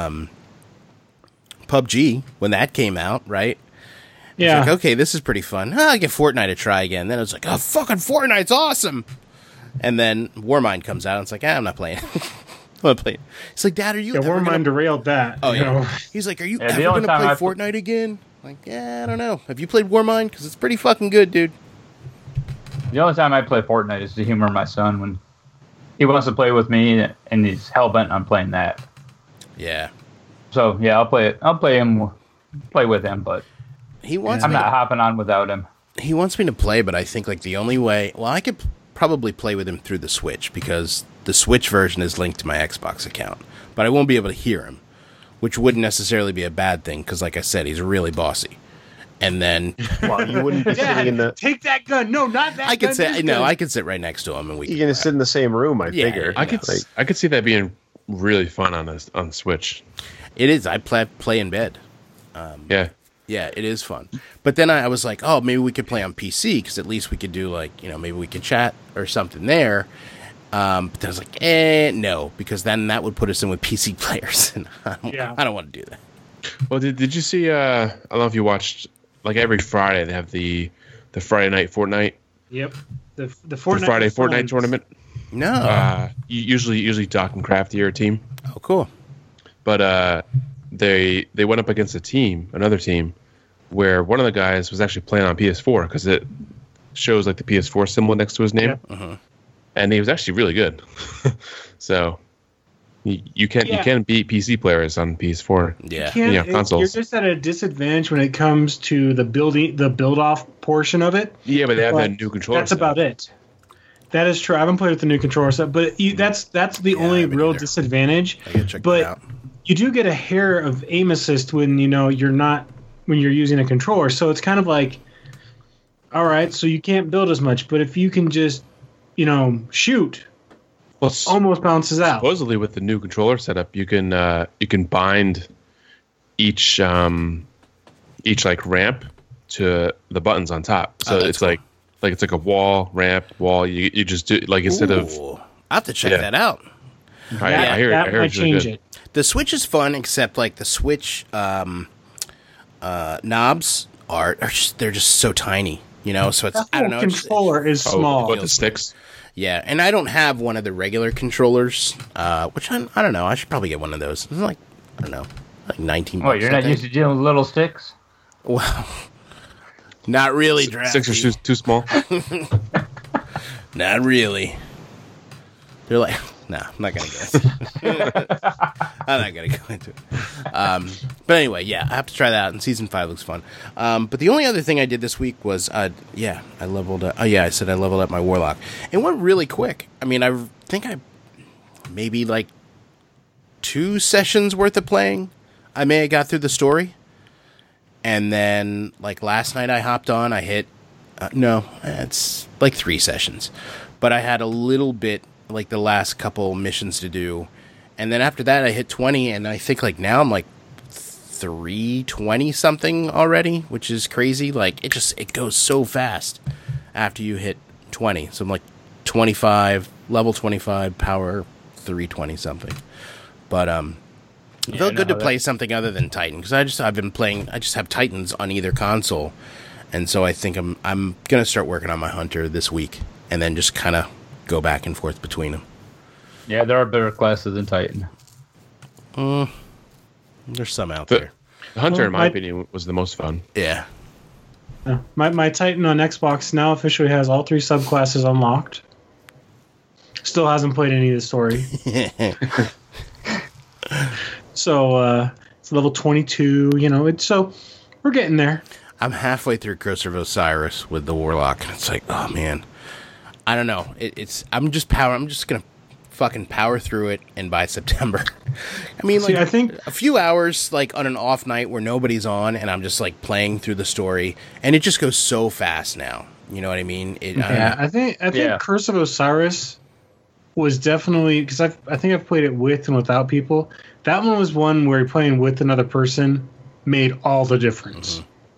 PUBG when that came out, right? Yeah. Like, okay, this is pretty fun. I'll give Fortnite a try again. Then it was like, oh, fucking Fortnite's awesome. And then Warmind comes out, and it's like, I'm not playing. I'm not playing. It's like, Dad, are you? Yeah, Warmind derailed that. Oh, yeah. Know? He's like, are you ever going to play Fortnite again? Like, yeah, I don't know. Have you played Warmind? Because it's pretty fucking good, dude. The only time I play Fortnite is to humor my son when he wants to play with me, and he's hell-bent on playing that. Yeah. So, yeah, I'll play with him, but I'm not hopping on without him. He wants me to play, but I think like the only way... Well, I could probably play with him through the Switch, because the Switch version is linked to my Xbox account. But I won't be able to hear him, which wouldn't necessarily be a bad thing, because like I said, he's really bossy. And then... Well, you wouldn't be sitting in the... Take that gun! No, not that gun! I could sit right next to him, and we You're going to sit in the same room, I figure. I could see that being really fun on Switch. It is. I play in bed. Yeah, it is fun. But then I was like, oh, maybe we could play on PC, because at least we could do like, maybe we could chat or something there. But then I was like, no, because then that would put us in with PC players, and I don't want to do that. Well, did you see? I don't know if you watched. Like every Friday, they have the Friday night Fortnite. Yep, the Friday Fortnite tournament. No, usually Doc and Crafty are a team. Oh, cool. But they went up against another team, where one of the guys was actually playing on PS4 because it shows like the PS4 symbol next to his name, and he was actually really good. So you can beat PC players on PS4. Yeah, consoles. You're just at a disadvantage when it comes to the build off portion of it. Yeah, but they have that new controller. That's about it. That is true. I haven't played with the new controller set, but that's the only real disadvantage. But you do get a hair of aim assist when when you're using a controller. So it's kind of like, all right, so you can't build as much, but if you can just shoot, well, almost bounces out. Supposedly, with the new controller setup, you can bind each like ramp to the buttons on top. So it's cool. like it's like a ramp. You just do like instead of. I have to check that out. I hear that might change it. The Switch is fun, except like the Switch knobs they're just so tiny. So it's I don't know. The controller is small. What, the sticks? Yeah, and I don't have one of the regular controllers, which I don't know. I should probably get one of those. It's like, I don't know, like $19. Oh, you're not used to dealing with little sticks? Well, not really, Drafty. Sticks are too small? Not really. They're like, no, I'm not going to I'm not going to go into it. But anyway, yeah, I have to try that out, and Season 5 looks fun. But the only other thing I did this week was, I leveled up. Oh, yeah, I said I leveled up my Warlock. It went really quick. I mean, I think maybe like 2 sessions worth of playing. I may have got through the story. And then, like, last night I hopped on, I hit, it's like 3 sessions. But I had a little bit, like the last couple missions to do, and then after that I hit 20, and I think like now I'm like 320 something already, which is crazy. Like it goes so fast after you hit 20. So I'm like 25, level 25, power 320 something. But it felt good to play something other than Titan, because I just have Titans on either console, and so I think I'm gonna start working on my Hunter this week, and then just kind of go back and forth between them. Yeah, there are better classes than Titan. There's some out there. The Hunter, in my opinion, was the most fun. Yeah. My Titan on Xbox now officially has all 3 subclasses unlocked. Still hasn't played any of the story. So it's level 22. So we're getting there. I'm halfway through Curse of Osiris with the Warlock, and it's like, oh man. I don't know. I'm just gonna fucking power through it, and by September, I mean, like, I think a few hours, like on an off night where nobody's on, and I'm just like playing through the story, and it just goes so fast now. You know what I mean? I think Curse of Osiris was definitely, because I think I've played it with and without people. That one was one where playing with another person made all the difference.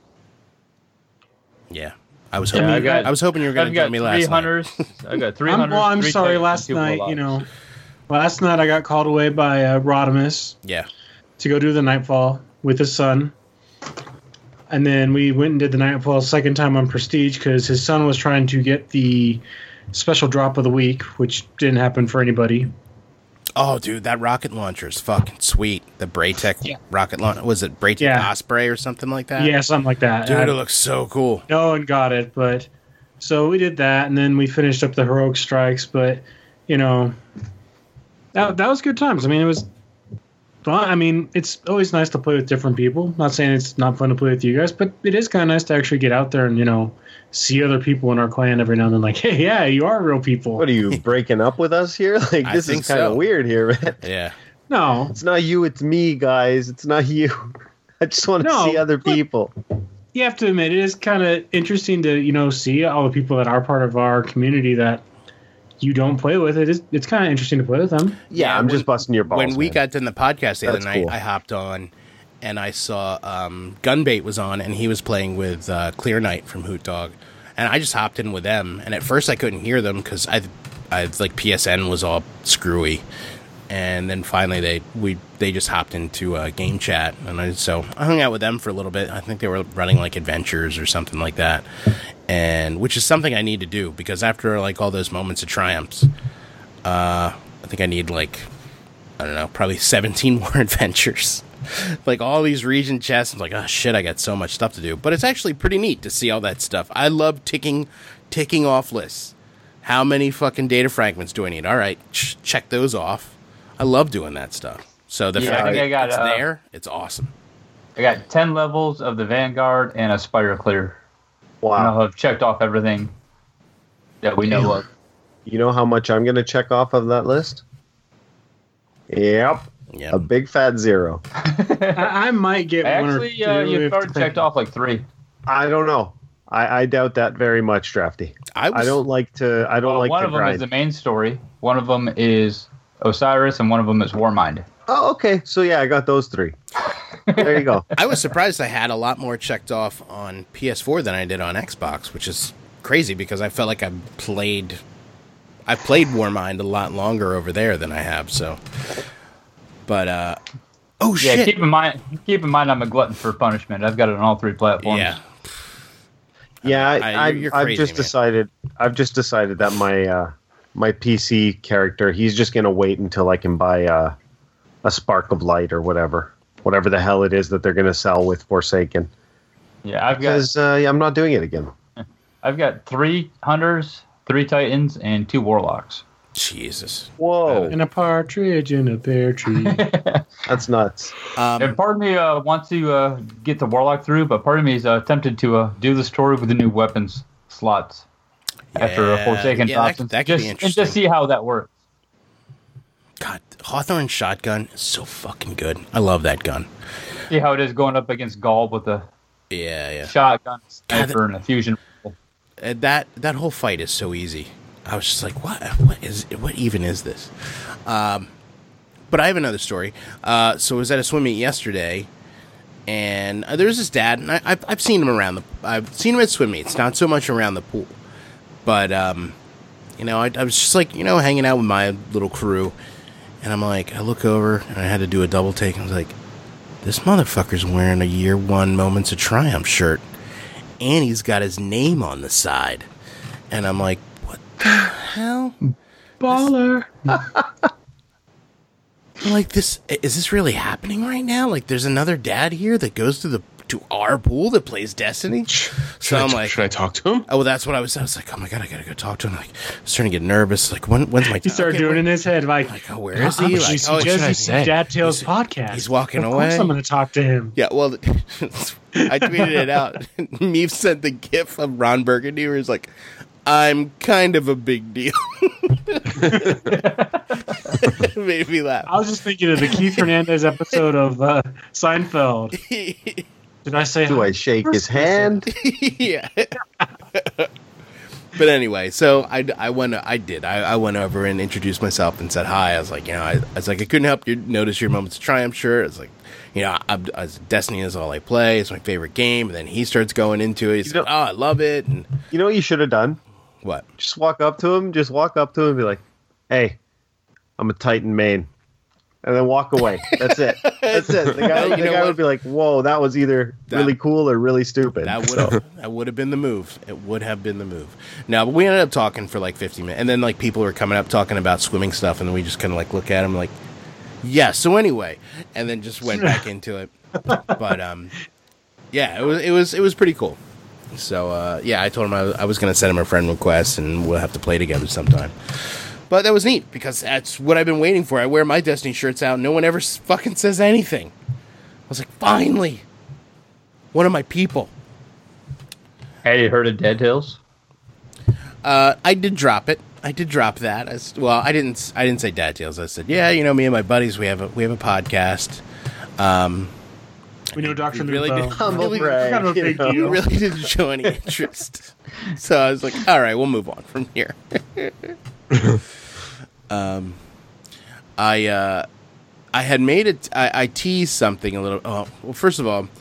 Mm-hmm. Yeah. I was hoping you were going to join me last night. I got 3 hunters. I'm sorry. Last night, last night I got called away by Rodimus. Yeah. To go do the Nightfall with his son, and then we went and did the Nightfall a second time on Prestige because his son was trying to get the special drop of the week, which didn't happen for anybody. Oh, dude, that rocket launcher is fucking sweet. The Braytech rocket launcher. Was it Braytech Osprey or something like that? Yeah, something like that. Dude, it looks so cool. No one got it, but so we did that, and then we finished up the Heroic Strikes. But that was good times. I mean, it was fun. I mean, it's always nice to play with different people. Not saying it's not fun to play with you guys, but it is kind of nice to actually get out there and see other people in our clan every now and then. Like, hey, yeah, you are real people. What are you breaking up with us here? Like, this is kind of weird here, man. Yeah. No, it's not you. It's me, guys. It's not you. I just want to see other people. You have to admit, it is kind of interesting to see all the people that are part of our community that you don't play with. It's kind of interesting to play with them. Yeah, I'm just busting your balls. When we got done the podcast the other night, I hopped on and I saw Gunbait was on, and he was playing with Clear Knight from Hoot Dog, and I just hopped in with them. And at first, I couldn't hear them because I like PSN was all screwy, and then finally they just hopped into game chat, and so I hung out with them for a little bit. I think they were running like adventures or something like that, and which is something I need to do because after like all those moments of triumphs, I think I need probably 17 more adventures. Like all these region chests, I'm like, oh shit, I got so much stuff to do. But it's actually pretty neat to see all that stuff. I love ticking off lists. How many fucking data fragments do I need? All right, check those off. I love doing that stuff. So the fact that it's there, it's awesome. I got 10 levels of the Vanguard and a Spire Clear. Wow. And I'll have checked off everything that we know of. You know how much I'm going to check off of that list? Yep. A big fat 0. I might get one or two. You've already checked off like 3. I don't know. I doubt that very much, Drafty. I don't like to. One of them is the main story. One of them is Osiris, and one of them is Warmind. Oh, okay. So yeah, I got those 3. There you go. I was surprised I had a lot more checked off on PS4 than I did on Xbox, which is crazy because I felt like I played Warmind a lot longer over there than I have. So. But shit! Keep in mind, I'm a glutton for punishment. I've got it on all 3 platforms. Yeah, I've just decided that my PC character, he's just gonna wait until I can buy a Spark of Light or whatever the hell it is that they're gonna sell with Forsaken. Yeah, I'm not doing it again. I've got 3 hunters, 3 titans, and 2 warlocks. Jesus. Whoa. And a partridge in a pear tree. That's nuts. And part of me wants to get the warlock through, but part of me is tempted to do the story with the new weapons slots after a Forsaken option. That could be interesting. And just see how that works. God, Hawthorne shotgun is so fucking good. I love that gun. See how it is going up against Gaul with the shotgun, sniper, and a fusion. That whole fight is so easy. I was just like, what even is this? But I have another story. So I was at a swim meet yesterday, and there was this dad, and I've seen him I've seen him at swim meets, not so much around the pool. But, I was just like, hanging out with my little crew, and I'm like, I look over, and I had to do a double take, and I was like, this motherfucker's wearing a Year 1 Moments of Triumph shirt, and he's got his name on the side. And I'm like, what the hell? Baller. Like, is this really happening right now? Like, there's another dad here that goes to our pool that plays Destiny. So I'm like, should I talk to him? Oh, well, that's what I was like, oh my God, I gotta go talk to him. Like, I was starting to get nervous. Like, when's my time? He started doing it in his head, like, oh, where is he? Like, what should I say? Dad Tales podcast. He's walking away. Of course I'm going to talk to him. Yeah, well, I tweeted it out. Meave sent the gif of Ron Burgundy where he's like, I'm kind of a big deal. Made me laugh. I was just thinking of the Keith Hernandez episode of Seinfeld. Did I say? Do I shake his hand? Yeah. But anyway, so I went over and introduced myself and said hi. I was like, I couldn't help you notice your moments of triumph. Sure, it's like, Destiny is all I play. It's my favorite game. And then he starts going into it. He's like, oh, I love it. And you know what you should have done? What? Just walk up to him and be like, hey, I'm a Titan main. And then walk away. That's it. That's it. The guy would be like, whoa, that was either really cool or really stupid. That would have been the move. It would have been the move. Now, but we ended up talking for like 50 minutes. And then like people were coming up talking about swimming stuff. And then we just kind of like look at him like, yeah, so anyway. And then just went back into it. But yeah, it was pretty cool. So yeah, I told him I was going to send him a friend request and we'll have to play together sometime. But that was neat, because that's what I've been waiting for. I wear my Destiny shirts out, and no one ever fucking says anything. I was like, finally! One of my people. Had you heard of Dead Hills? I did drop it. I did drop that. I didn't say Dead Hills. I said, yeah, me and my buddies, we have a podcast. We know Dr. Really Lupo. didn't show any interest. So I was like, all right, we'll move on from here. I had made it. I teased something a little. Oh, well, first of all,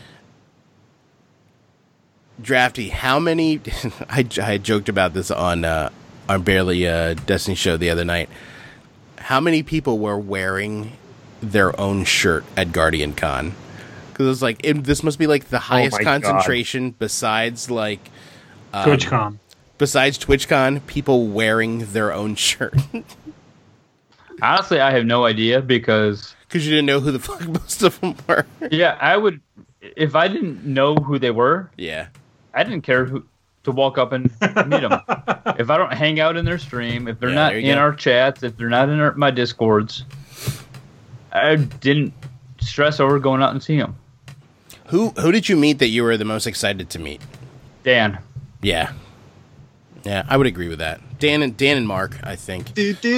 Drafty, how many? I had joked about this on Barely Destiny show the other night. How many people were wearing their own shirt at Guardian Con? Because it was like this must be like the highest concentration besides like TwitchCon. Besides TwitchCon, people wearing their own shirt. Honestly, I have no idea because you didn't know who the fuck most of them were. Yeah, I would if I didn't know who they were. Yeah, I didn't care to walk up and meet them. If I don't hang out in their stream, if they're not in our chats, if they're not in my Discords, I didn't stress over going out and seeing them. Who did you meet that you were the most excited to meet? Dan. Yeah, I would agree with that. Dan and Mark, I think.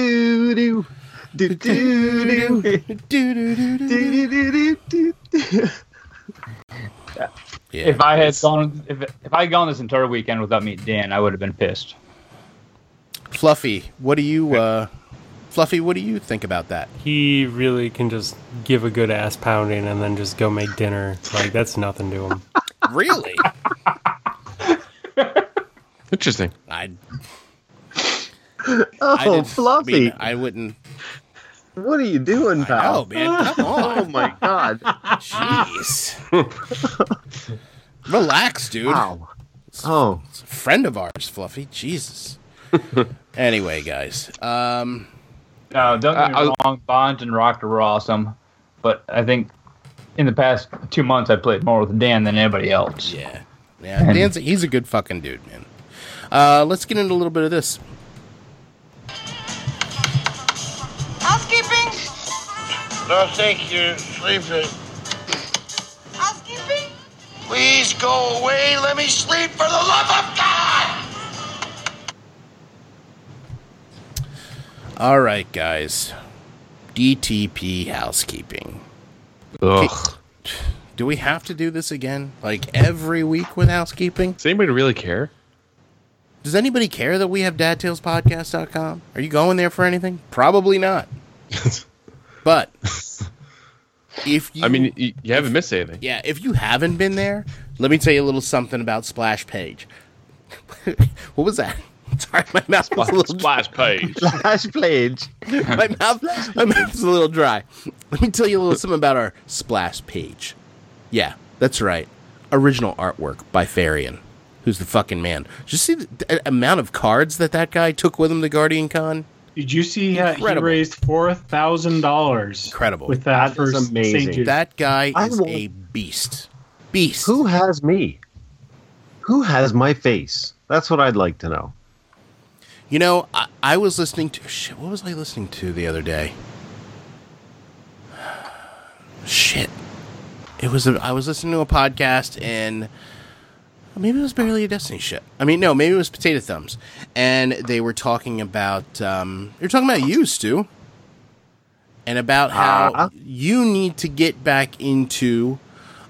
Yeah, if I had gone this entire weekend without meeting Dan, I would have been pissed. Fluffy, what do you think about that? He really can just give a good ass pounding and then just go make dinner. Like, that's nothing to him. Really? Interesting. Fluffy. I wouldn't. What are you doing, pal? Oh, man, come on. Oh, my God. Jeez. Relax, dude. Wow. Oh. It's a friend of ours, Fluffy. Jesus. Anyway, guys. No, don't get me wrong. Bond and Rocker were awesome, but I think in the past 2 months I played more with Dan than anybody else. Yeah. He's a good fucking dude, man. Let's get into a little bit of this. Housekeeping? No, thank you. Sleeping. Housekeeping? Please go away. Let me sleep for the love of God! All right, guys. DTP housekeeping. Ugh. Do we have to do this again? Like every week with housekeeping? Does anybody really care? Does anybody care that we have dadtalespodcast.com? Are you going there for anything? Probably not. But if you... I mean, you haven't missed anything. Yeah, if you haven't been there, let me tell you a little something about Splash Page. What was that? Sorry, my mouth was a little Splash Page. Splash Page. my mouth is a little dry. Let me tell you a little something about our Splash Page. Yeah, that's right. Original artwork by Farian, who's the fucking man. Did you see the amount of cards that guy took with him to Guardian Con? Did you see he raised $4,000? Incredible. With that is amazing. That guy is a beast. Beast. Who has me? Who has my face? That's what I'd like to know. You know, I was listening to... Shit, what was I listening to the other day? Shit. I was listening to a podcast, and Maybe it was barely a Destiny ship. I mean, no, maybe it was Potato Thumbs, and they were talking about they're talking about you, Stu, and about how you need to get back into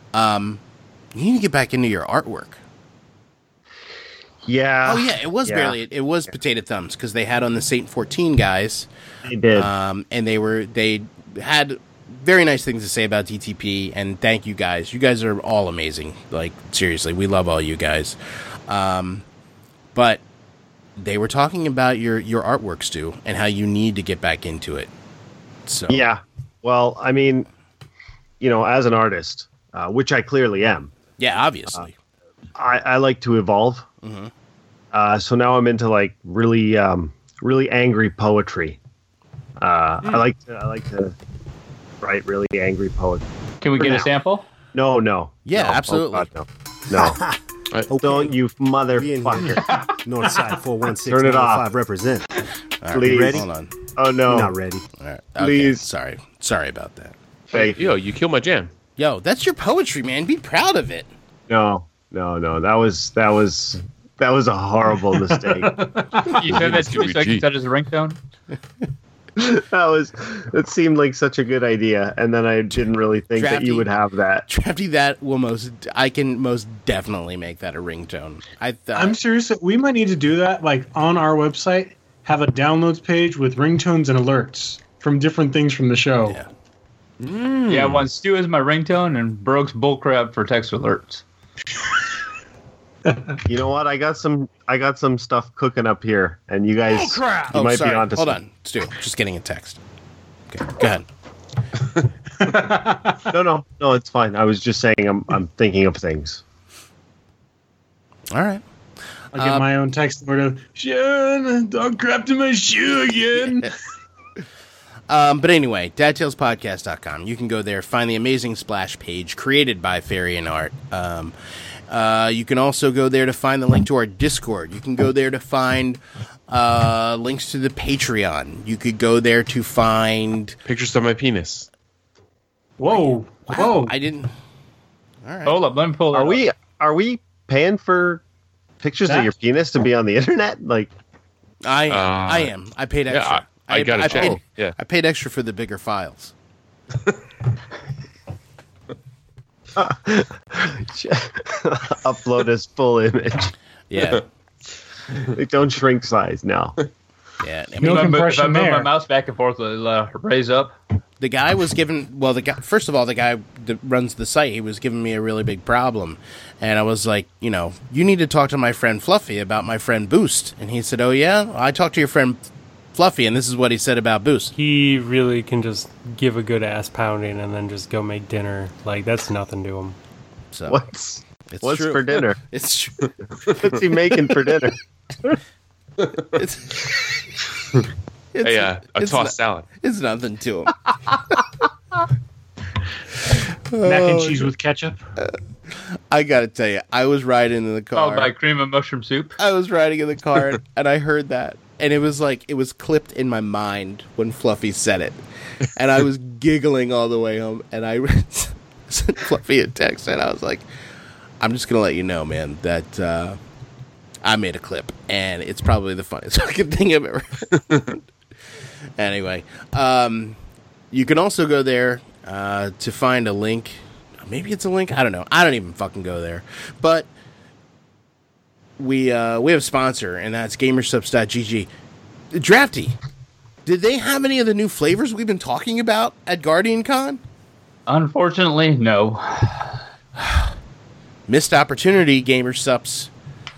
your artwork. Yeah. Oh yeah, it was barely. It was Potato Thumbs because they had on the Saint 14 guys. They did, and they had very nice things to say about DTP. And thank you guys. You guys are all amazing. Like seriously, we love all you guys. But they were talking about your artwork, Stu, and how you need to get back into it. So yeah. Well, I mean, as an artist, which I clearly am. Yeah, obviously. I like to evolve. Mm-hmm. So now I'm into like really angry poetry. I like to write really angry poetry. Can we get a sample? No. Yeah, no. absolutely. Oh, God, no. Okay. Don't you motherfucker. Northside 416 Turn it off. represent. All right, Please. ready? Hold on. Oh no. You're not ready. All right. Okay. Please. Sorry about that. Yo, you killed my jam. Yo, that's your poetry, man. Be proud of it. No. That was a horrible mistake. You said that 2 seconds out as a ringtone? It seemed like such a good idea, and then I didn't really think that you would have that. Drafty, I can most definitely make that a ringtone. I'm serious. We might need to do that, like on our website, have a downloads page with ringtones and alerts from different things from the show. Yeah. Yeah, I want Stu as my ringtone and Brooks bullcrap for text alerts. You know what? I got some stuff cooking up here, and you guys Oh, might sorry. be onto Hold some. on, Stu. Just getting a text. Okay, go ahead. No, it's fine. I was just saying I'm thinking of things. All right. I'll get my own text order. Sean, dog crapped in my shoe again. But anyway, dadtailspodcast.com. You can go there, find the amazing splash page created by Fairy and Art. You can also go there to find the link to our Discord. You can go there to find links to the Patreon. You could go there to find Pictures of my penis. Whoa. Wow, I didn't. All right. Hold up, let me pull that up. Are we paying for pictures of your penis to be on the internet? Like, I am. I paid extra. Yeah, I got to check. Yeah. I paid extra for the bigger files. upload as full image. Yeah. Like, don't shrink size now. Yeah. I No If I compression move my there. mouse back and forth, it'll raise up. The guy was given, well, first of all, the guy that runs the site, he was giving me a really big problem. And I was like, you need to talk to my friend Fluffy about my friend Boost. And he said, oh, yeah? I talked to your friend Fluffy, and this is what he said about Boost. He really can just give a good ass pounding and then just go make dinner. Like, that's nothing to him. So What's true. for dinner? It's true. What's he making for dinner? A tossed salad. It's nothing to him. Mac and cheese with ketchup. I gotta tell you, I was riding in the car. Followed by cream and mushroom soup. I was riding in the car and I heard that. And it was like, it was clipped in my mind when Fluffy said it. And I was giggling all the way home. And I sent Fluffy a text and I was like, I'm just going to let you know, man, that I made a clip. And it's probably the funniest fucking thing I've ever heard. Anyway, you can also go there to find a link. Maybe it's a link. I don't know. I don't even fucking go there. But we have a sponsor, and that's Gamersubs.gg. Drafty, did they have any of the new flavors we've been talking about at Guardian Con? Unfortunately, no. Missed opportunity, Gamersubs.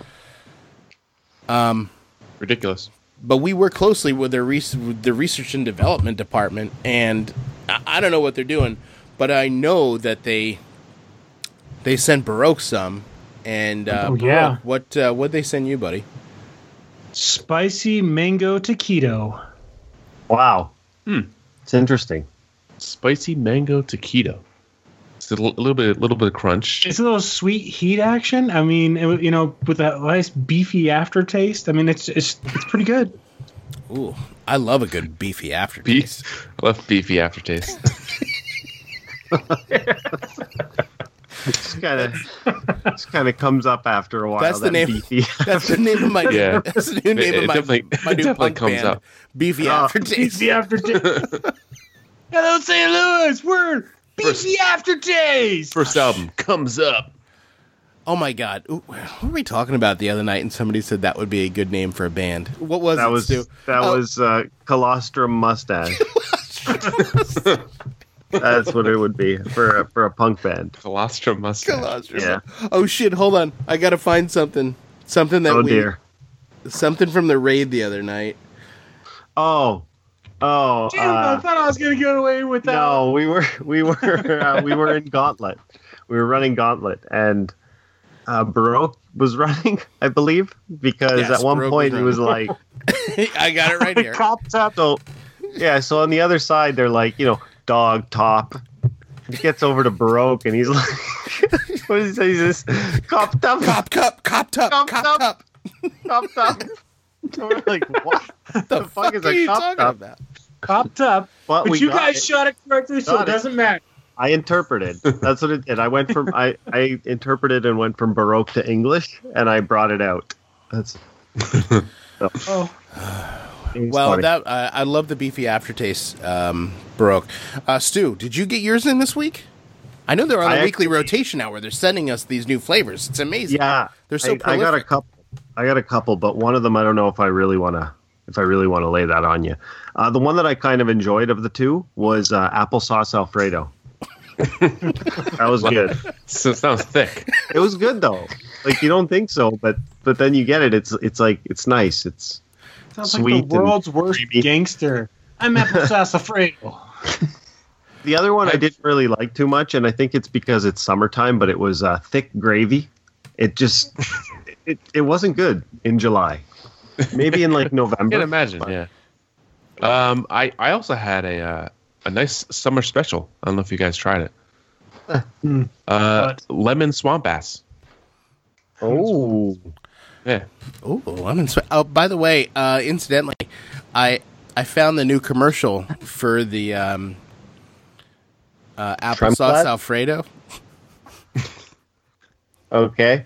Ridiculous. But we work closely with the research and development department, and I don't know what they're doing, but I know that they sent Baroque some. And yeah. Baroque, what'd they send you, buddy? Spicy mango taquito. Wow. It's interesting. Spicy mango taquito. It's a little bit of crunch. It's a little sweet heat action. I mean, with that nice beefy aftertaste. I mean, it's pretty good. Ooh, I love a good beefy aftertaste. I love beefy aftertaste. It's kind of This kind of comes up after a while. That's the name. Beefy. That's the name of my. Yeah. That's the new name of my new definitely punk comes band. up. Beefy Aftertaste. Beefy Aftertaste. Hello, St. Louis. We're Beefy Aftertaste. First album comes up. Oh my God! Ooh, what were we talking about the other night? And somebody said that would be a good name for a band. What was that? it, Stu? That was Colostrum Mustache. That's what it would be for a punk band. Colostrum Mustache. Yeah. Oh shit! Hold on, I gotta find something. Something that dear. Something from the raid the other night. Oh. Damn, I thought I was gonna get away with that. No, we were in Gauntlet. We were running Gauntlet, and Baroque was running, I believe, because at one Baroque point he was like, I got it right here. Copped up. So on the other side, they're like, dog top. He gets over to Baroque, and he's like, what does he say? He's this cop top. Cop top. Cop top. We're like, what the fuck is are a you cop talking top? about? Copped up. But But we you got guys it. shot it correctly, so Got it it. doesn't matter. I interpreted. That's what it did. I went from I interpreted and went from Baroque to English, and I brought it out. That's Oh. Well, funny. that I love the beefy aftertaste, Baroque. Stu, did you get yours in this week? I know they're on a weekly rotation now where they're sending us these new flavors. It's amazing. Yeah, they're so I prolific. got a couple, but one of them I don't know if I really want to lay that on you. The one that I kind of enjoyed of the two was applesauce Alfredo. That was good. So it sounds thick. It was good though. Like you don't think so, but then you get it. It's like it's nice. It's Sounds sweet like the and world's worst creamy. gangster. I'm applesauce Alfredo. The other one I didn't really like too much, and I think it's because it's summertime. But it was thick gravy. It just it wasn't good in July. Maybe in like November. I can imagine. Yeah. I also had a nice summer special. I don't know if you guys tried it. Lemon swamp ass. Oh. Yeah. Oh, lemon sweat. Oh, by the way, incidentally, I found the new commercial for the applesauce Tremblad? Alfredo. Okay.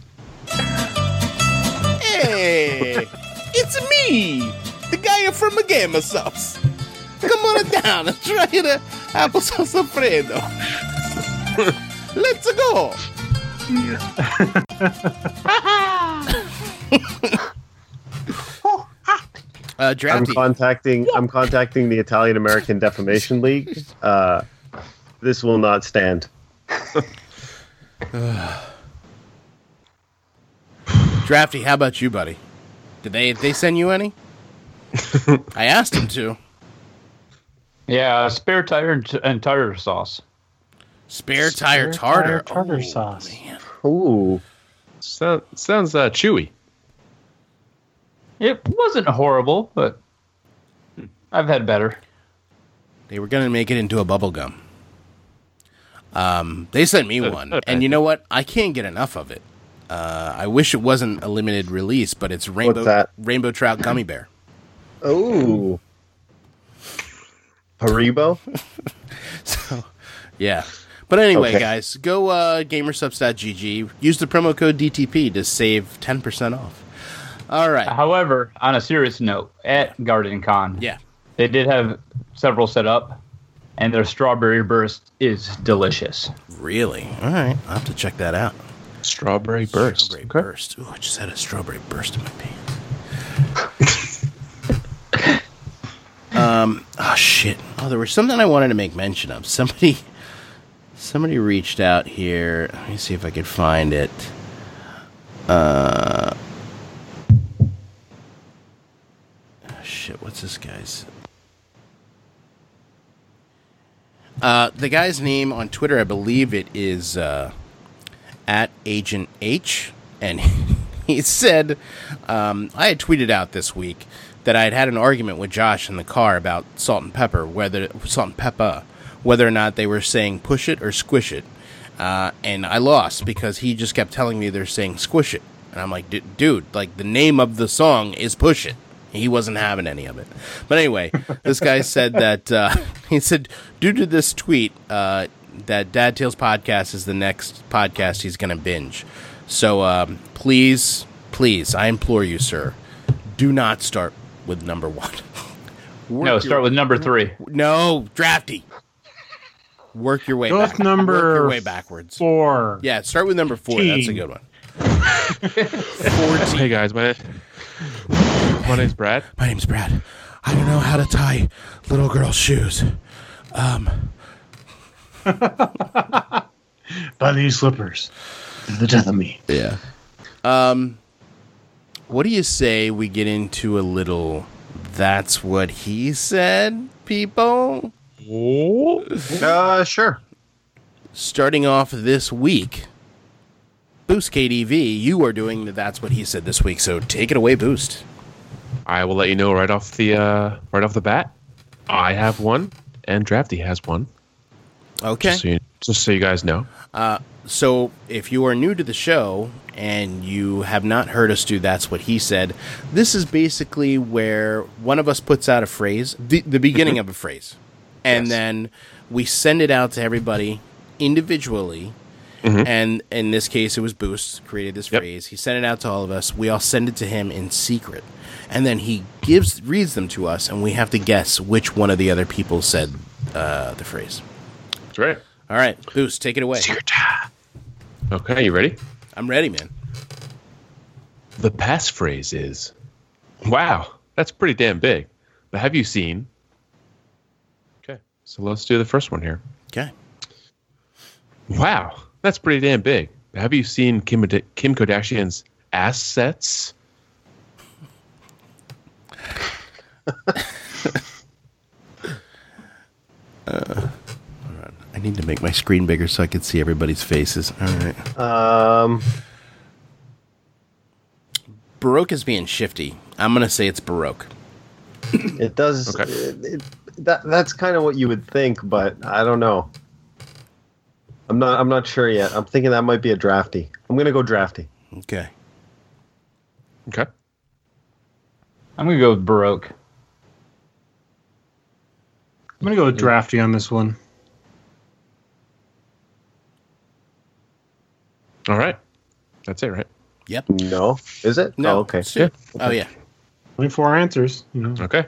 Hey, it's me, the guy from the Gamer Sauce. Come on down and try the applesauce Alfredo. Let's go. Drafty. I'm contacting the Italian American Defamation League. This will not stand. Drafty, how about you, buddy? Did they send you any? I asked him to. Yeah, spare tire and tartar sauce. Spare tire tartar. Tartar sauce. Man. Ooh. Sounds chewy. It wasn't horrible, but I've had better. They were going to make it into a bubble gum. They sent me one, and you know what? I can't get enough of it. I wish it wasn't a limited release, but it's What's that? Rainbow Trout Gummy Bear. Ooh. Haribo? So, yeah. But anyway, Okay. guys, go gamersubs.gg. Use the promo code DTP to save 10% off. All right. However, on a serious note, at Garden Con, Yeah. they did have several set up, and their strawberry burst is delicious. Really? All right. I'll have to check that out. Strawberry burst. Strawberry burst. Ooh, I just had a strawberry burst in my pants. Oh, shit. Oh, there was something I wanted to make mention of. Somebody reached out here. Let me see if I could find it. Shit, what's this guy's? The guy's name on Twitter, I believe it is at Agent H, and he said, I had tweeted out this week that I had had an argument with Josh in the car about salt and pepper, whether or not they were saying push it or squish it, and I lost because he just kept telling me they're saying squish it, and I'm like, dude, like the name of the song is push it. He wasn't having any of it. But anyway, this guy said that, he said, due to this tweet, that Dad Tales podcast is the next podcast he's going to binge. So please, I implore you, sir, do not start with number 1. Start with number 3. No, Drafty. Work your way back. Work your way backwards. 4. Yeah, start with number 4. That's a good one. 14. Hey guys, my name's Brad. My name's Brad. I don't know how to tie little girls' shoes. Buy these slippers. To the death of me. Yeah. What do you say we get into a little That's What He Said, people? Sure. Starting off this week, Boost KDV, you are doing the That's What He Said this week, so take it away, Boost. I will let you know right off the bat. I have one, and Drafty has one. Okay. Just so you guys know. So if you are new to the show and you have not heard us do That's What He Said, this is basically where one of us puts out a phrase, the beginning of a phrase, and then we send it out to everybody individually. And in this case, it was Boost created this phrase. He sent it out to all of us. We all send it to him in secret. And then he reads them to us, and we have to guess which one of the other people said the phrase. That's right. All right, Boost, take it away. Okay, you ready? I'm ready, man. The passphrase is, wow, that's pretty damn big. But have you seen... Okay, so let's do the first one here. Okay. Wow, that's pretty damn big. But have you seen Kim Kardashian's assets? I need to make my screen bigger so I can see everybody's faces. All right. Baroque is being shifty. I'm going to say it's Baroque. It does. Okay. That's kind of what you would think, but I don't know. I'm not sure yet. I'm thinking that might be a Drafty. I'm going to go Drafty. Okay. Okay. I'm going to go with Baroque. I'm going to go with Drafty on this one. All right. That's it, right? Yep. No. Is it? No. Oh, okay. Yeah. Oh, yeah. 24 answers. You know. Okay.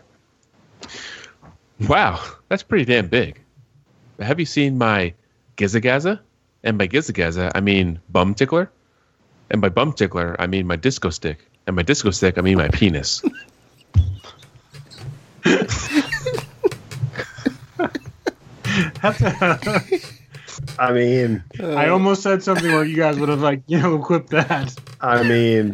Wow, that's pretty damn big. Have you seen my Giza-Gaza? And by Giza-Gaza, I mean bum tickler. And by bum tickler, I mean my disco stick. And by disco stick, I mean my penis. I mean, I almost said something where you guys would have equipped that. I mean,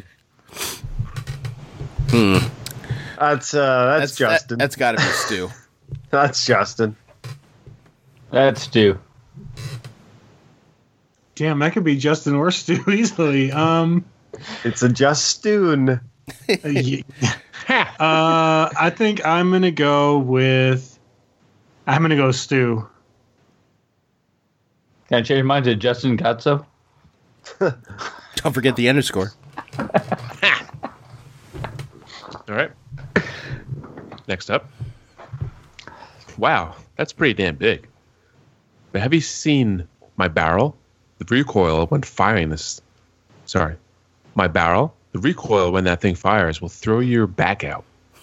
that's Justin. That's got to be Stu. That's Justin. That's Stu. Damn, that could be Justin or Stu easily. It's a Justoon. I think I'm gonna go Stu. Can I change mine to Justin Gazzo? Don't forget the underscore. All right. Next up. Wow, that's pretty damn big. But have you seen my barrel? The recoil when firing this... Sorry. My barrel, the recoil when that thing fires will throw your back out.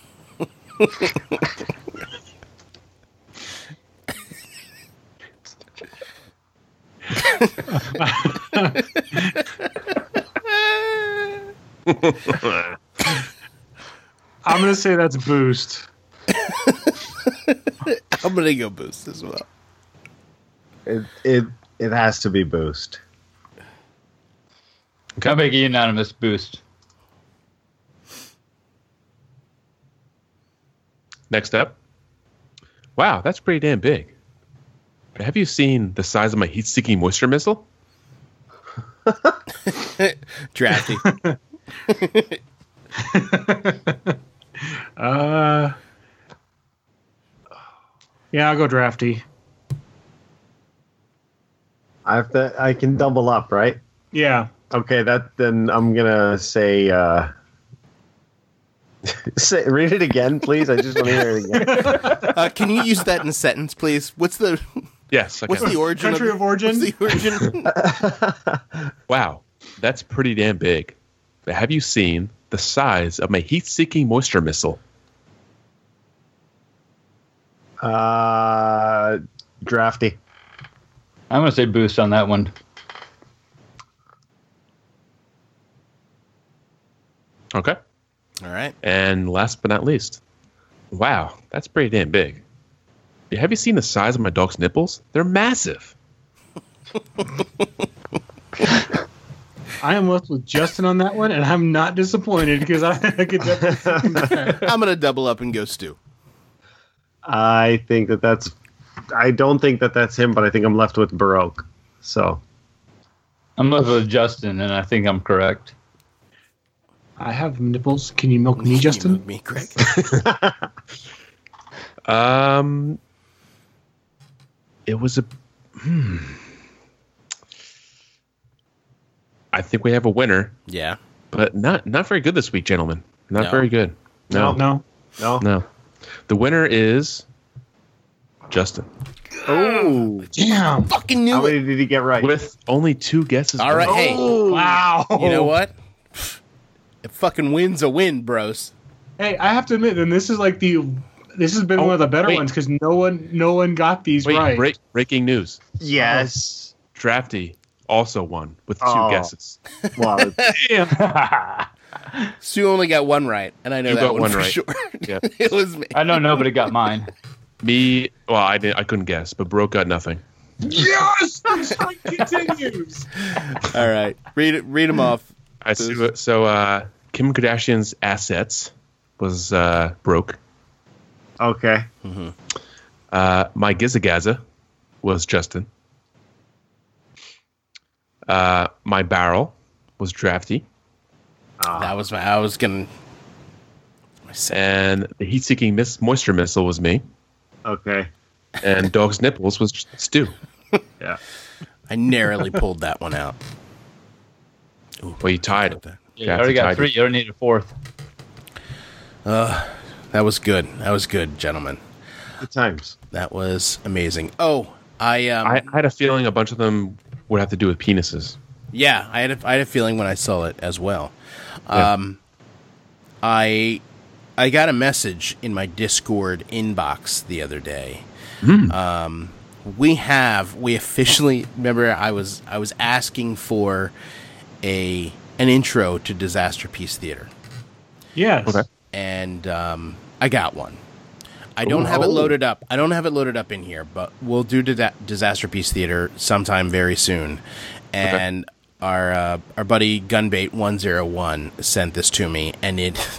I'm going to say that's Boost. I'm going to go Boost as well. It has to be Boost. I'll make a unanimous Boost. Next up. Wow, that's pretty damn big. Have you seen the size of my heat-seeking moisture missile? Drafty. Yeah, I'll go Drafty. I can double up, right? Yeah. Okay, then I'm gonna say read it again, please. I just want to hear it again. Can you use that in a sentence, please? What's the Yes. Okay. What's the origin? Country of origin? What's the origin? Wow, that's pretty damn big. But have you seen the size of my heat-seeking moisture missile? Drafty. I'm going to say boost on that one. Okay. All right. And last but not least, wow, that's pretty damn big. Have you seen the size of my dog's nipples? They're massive. I am left with Justin on that one, and I'm not disappointed because I could definitely. I'm gonna double up and go Stu. I think that's. I don't think that's him, but I think I'm left with Baroque. So I'm left with Justin, and I think I'm correct. I have nipples. Can you milk me, Justin? Milk me, Greg. It was a. I think we have a winner. Yeah. But not very good this week, gentlemen. Not very good. No. The winner is Justin. Oh, damn! Fucking knew how it. many did he get right? With only 2 guesses. All right, hey. Wow. You know what? A fucking win's a win, bros. Hey, I have to admit, then this is like this has been one of the better ones because no one got these right. Breaking news. Yes. Drafty also won with 2 guesses. Wow. Damn. Stu only got 1 right, and I know You that got one one for right. sure. Yeah. It was me. I know nobody got mine. Me, well, I couldn't guess, but Broke got nothing. Yes, the streak continues. All right, read them off. So Kim Kardashian's assets was Broke. Okay. Mm-hmm. My Gizagaza was Justin. My barrel was Drafty. That was I was gonna. And the heat-seeking moisture missile was me. Okay. And dog's nipples was Stu. Yeah. I narrowly pulled that one out. Ooh, well, you tied it. You already got 3. You don't need a 4th. That was good. That was good, gentlemen. Good times. That was amazing. Oh, I had a feeling a bunch of them would have to do with penises. Yeah, I had a feeling when I saw it as well. Yeah. I got a message in my Discord inbox the other day. We officially remember I was asking for an intro to Disaster Piece Theater. Yes. Okay. And I got one. I don't have it loaded up. I don't have it loaded up in here, but we'll do Disaster Piece Theater sometime very soon. And our buddy Gunbait 101 sent this to me, and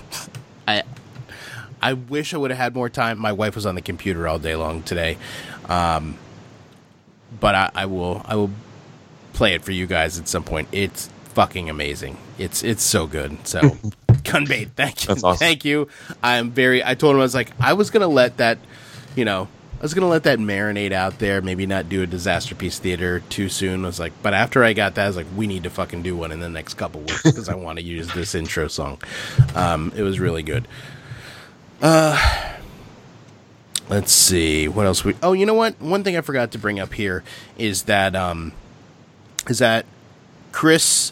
I wish I would have had more time. My wife was on the computer all day long today, but I will play it for you guys at some point. It's fucking amazing. It's so good. So Gunbait, thank you. That's awesome. Thank you. I told him I was gonna let that, marinate out there. Maybe not do a Disaster Piece Theater too soon. I was like, but after I got that, I was like, we need to fucking do one in the next couple weeks because I want to use this intro song. It was really good. Let's see what else you know what? One thing I forgot to bring up here is that Chris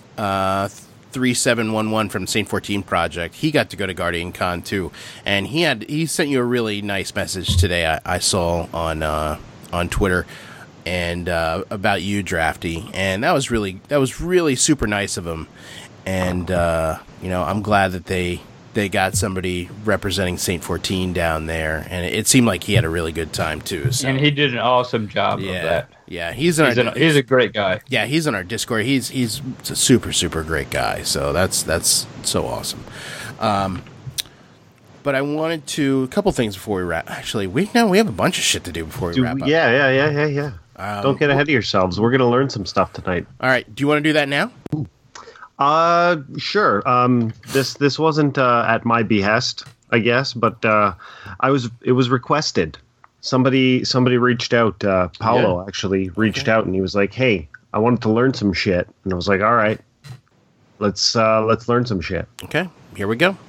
3711 from Saint 14 Project, he got to go to Guardian Con too, and he sent you a really nice message today. I saw on Twitter and about you, Drafty, and that was really super nice of him. And I'm glad that they got somebody representing Saint 14 down there, and it seemed like he had a really good time too. So. And he did an awesome job of that. Yeah, he's a great guy. Yeah, he's on our Discord. He's a super, super great guy. So that's so awesome. But I wanted to a couple things before we wrap. Actually, we have a bunch of shit to do before we wrap up. Yeah. Don't get ahead of yourselves. We're gonna learn some stuff tonight. All right. Do you want to do that now? Sure. This wasn't at my behest, I guess, but it was requested. Somebody reached out. Paolo actually reached out, and he was like, "Hey, I wanted to learn some shit," and I was like, "All right, let's learn some shit." Okay, here we go.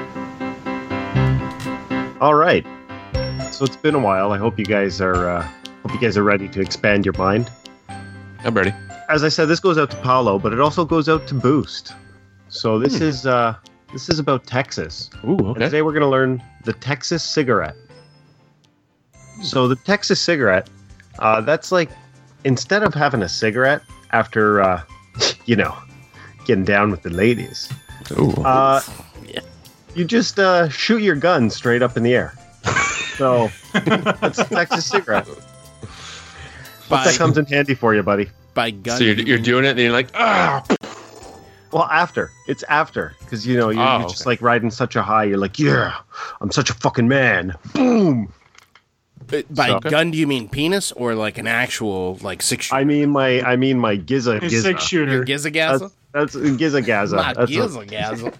All right. So it's been a while. I hope you guys are Hope you guys are ready to expand your mind. I'm ready. As I said, this goes out to Paolo, but it also goes out to Boost. So this is about Texas. Ooh, And okay. today we're going to learn the Texas cigarette. So the Texas cigarette, that's like, instead of having a cigarette after, getting down with the ladies, Ooh. you just shoot your gun straight up in the air. So that's a Texas cigarette. Hope that comes in handy for you, buddy. By gun. So you're doing it, and you're like, ah. Well, it's after, because you're just like riding such a high. You're like, yeah, I'm such a fucking man. Boom. By gun, do you mean penis or like an actual like 6-shooter? I mean my Giza. 6-shooter. Gizagaza? That's Gizagaza. Not That's Gizagaza.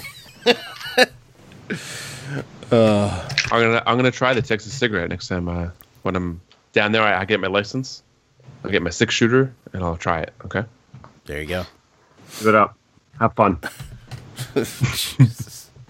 I'm gonna try the Texas cigarette next time. When I'm down there, I get my license. I'll get my 6-shooter, and I'll try it. Okay. There you go. Give it up. Have fun. Jesus.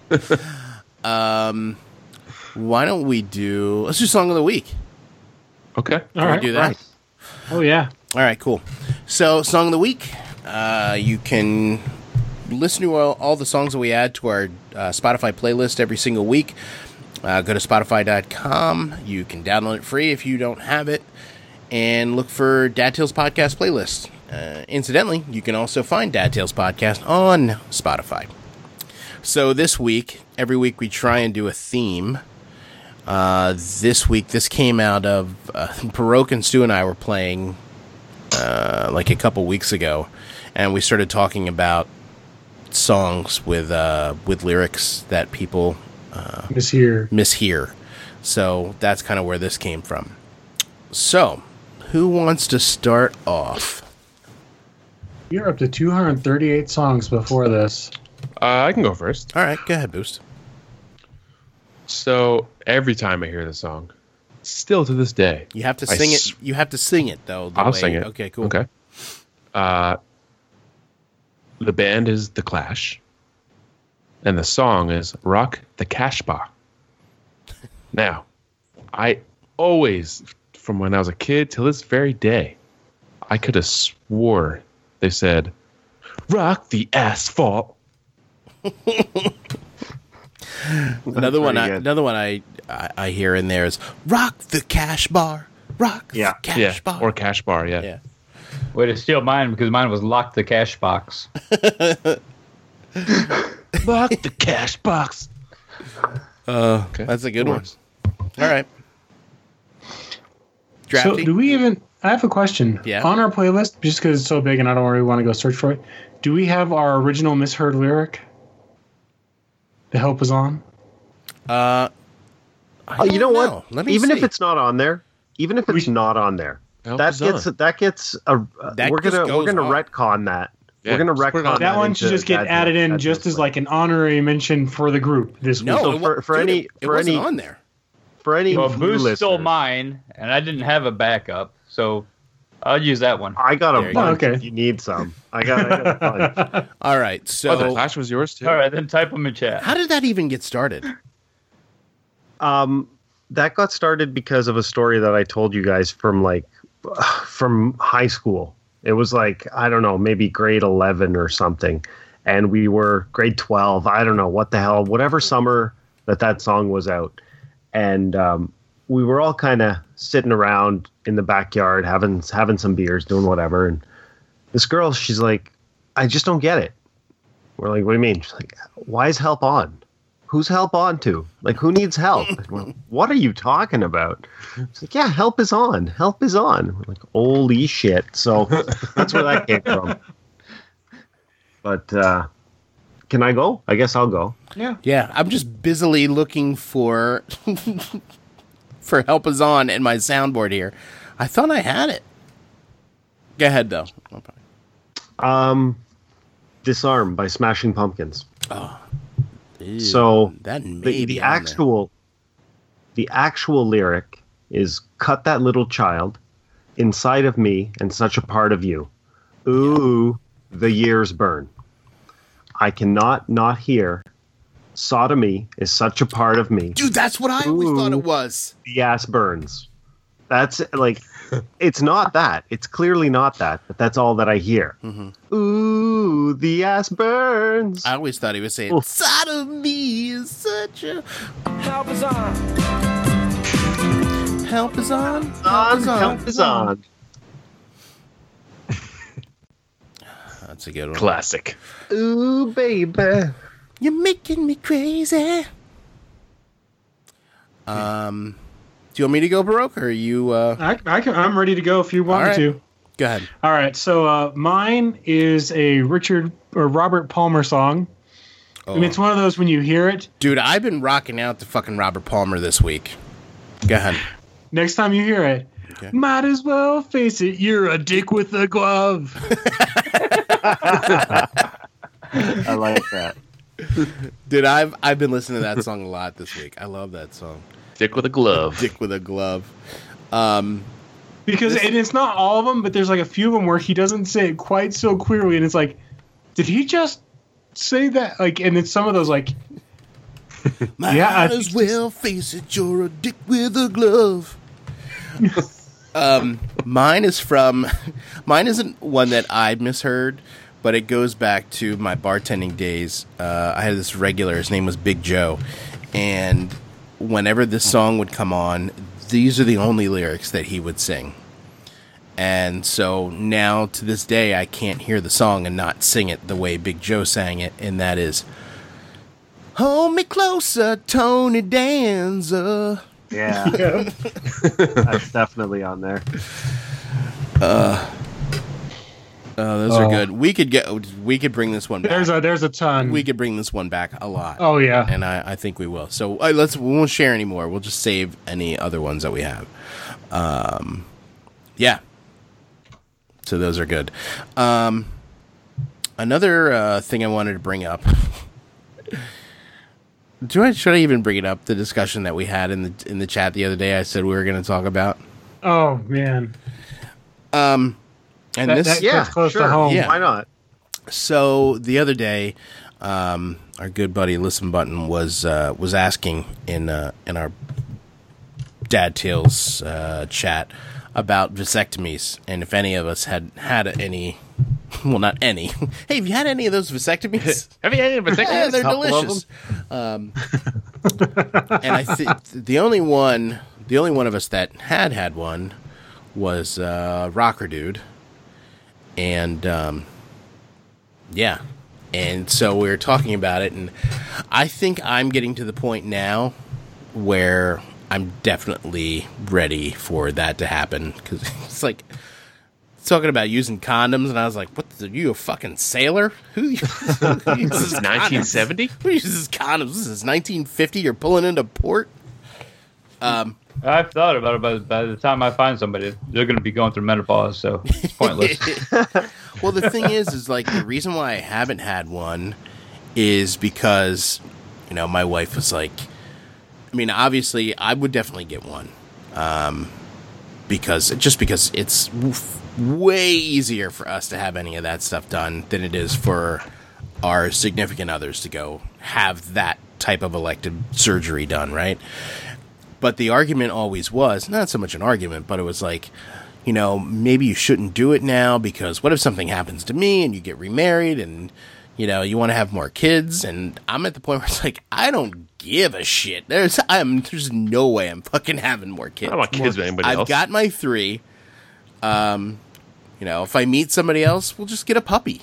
Why don't let's do Song of the Week. Okay. Can we do that? Right. Oh, yeah. All right, cool. So, Song of the Week, you can listen to all the songs that we add to our Spotify playlist every single week. Go to Spotify.com. You can download it free if you don't have it. And look for Dad Tales Podcast playlist. Incidentally, you can also find Dad Tales Podcast on Spotify. So this week, every week we try and do a theme. This week, this came out of Baroque and Stu and I were playing like a couple weeks ago, and we started talking about songs with lyrics that people mishear. So that's kind of where this came from. So, who wants to start off? You're up to 238 songs before this. I can go first. All right, go ahead, Boost. So every time I hear the song, still to this day, You have to sing it. You have to sing it though. I'll sing it. Okay, cool. Okay. The band is The Clash, and the song is "Rock the Cashba." Now, I always, from when I was a kid till this very day, I could have swore they said "Rock the Asphalt." Another one I hear in there is "Rock the Cash Bar." Rock the Cash Bar. Or Cash Bar, yeah. Way to steal mine because mine was Lock the Cash Box. Lock the cash box. Okay. That's a good one. All right. So Drafty? do we even... I have a question. Yeah. On our playlist, just because it's so big and I don't really want to go search for it, do we have our original misheard lyric? The Help Is On? You know what? Let me Even see. if it's not on there, Help that is gets on. that gets a. That we're just gonna goes on. retcon that. Yeah, We're gonna just put it on. retcon That one into should just get Dad added Tales- in Dad just Tales as like an honorary mention for the group this No, week. So it wa- for dude, any- it for wasn't any- on there. for any Well, new Boost stole listeners. mine, and I didn't have a backup, so I'll use that one. I got There a you bunch. go. Okay. If you need some, I got a bunch. All right. The So, Clash was yours too. All right, then type them in chat. how did that even get started? That got started because of a story that I told you guys from high school. It was like, I don't know, maybe grade 11 or something. And we were grade 12. I don't know what the hell, whatever summer that song was out. And we were all kind of sitting around in the backyard, having some beers, doing whatever. And this girl, she's like, I just don't get it. We're like, what do you mean? She's like, why is help on? Who's help on to? Like, who needs help? Well, what are you talking about? It's like, yeah, help is on. Help is on. We're like, holy shit. So that's where that came from. But can I go? I guess I'll go. Yeah, I'm just busily looking for Help Is On in my soundboard here. I thought I had it. Go ahead, though. Disarm by Smashing Pumpkins. Ew, So that may be the on actual lyric is cut that little child inside of me and such a part of you. Ooh, the years burn. I cannot not hear. Sodomy is such a part of me. there. Dude, that's what I always thought it was. The ass burns. That's like, it's not that. It's clearly not that, but that's all that I hear. Mm-hmm. Ooh, the ass burns. I always thought he was saying, "Side of me is such a help is on, help is on, help is on." That's a good one. Classic. Ooh, baby, you're making me crazy. Do you want me to go, Baroque, or are you? I'm ready to go if you want me to. Go ahead. All right. So mine is a Robert Palmer song. Oh. And it's one of those when you hear it. Dude, I've been rocking out to fucking Robert Palmer this week. Go ahead. Next time you hear it, might as well face it, you're a dick with a glove. I like that. Dude, I've been listening to that song a lot this week. I love that song. Dick with a glove. Dick with a glove. Because and it's not all of them, but there's like a few of them where he doesn't say it quite so clearly, and it's like, did he just say that? Like, and it's some of those like, might as well face it, you're a dick with a glove. Mine isn't one that I misheard, but it goes back to my bartending days. I had this regular, his name was Big Joe, and whenever this song would come on, these are the only lyrics that he would sing. And so now to this day, I can't hear the song and not sing it the way Big Joe sang it, and that is, hold me closer, Tony Danza. Yeah. That's definitely on there. Those are good. We could bring this one back. There's a ton. We could bring this one back a lot. Oh yeah, and I think we will. So we won't share any more. We'll just save any other ones that we have. Yeah. So those are good. Another thing I wanted to bring up. Should I even bring it up? The discussion that we had in the chat the other day. I said we were going to talk about. Oh man. And that close to home. Yeah. Why not? So the other day, our good buddy Listen Button was asking in our Dad Tales chat about vasectomies, and if any of us had any. Well, not any. Hey, have you had any of those vasectomies? Have you had any vasectomies? Yeah, they're delicious. And I think the only one of us that had one was Rocker Dude. And, yeah. And so we were talking about it, and I think I'm getting to the point now where I'm definitely ready for that to happen. Because it's like, talking about using condoms, and I was like, what, are you a fucking sailor? Who uses 1970? Who uses condoms? This is 1950, you're pulling into port? I've thought about it, but by the time I find somebody, they're going to be going through menopause, so it's pointless. Well, the thing is like the reason why I haven't had one is because, my wife was like, I mean, obviously, I would definitely get one, because it's way easier for us to have any of that stuff done than it is for our significant others to go have that type of elective surgery done, right? But the argument always was, not so much an argument, but it was like, maybe you shouldn't do it now because what if something happens to me and you get remarried and, you want to have more kids? And I'm at the point where it's like, I don't give a shit. There's no way I'm fucking having more kids. I don't want kids with anybody else. I've got my 3. If I meet somebody else, we'll just get a puppy.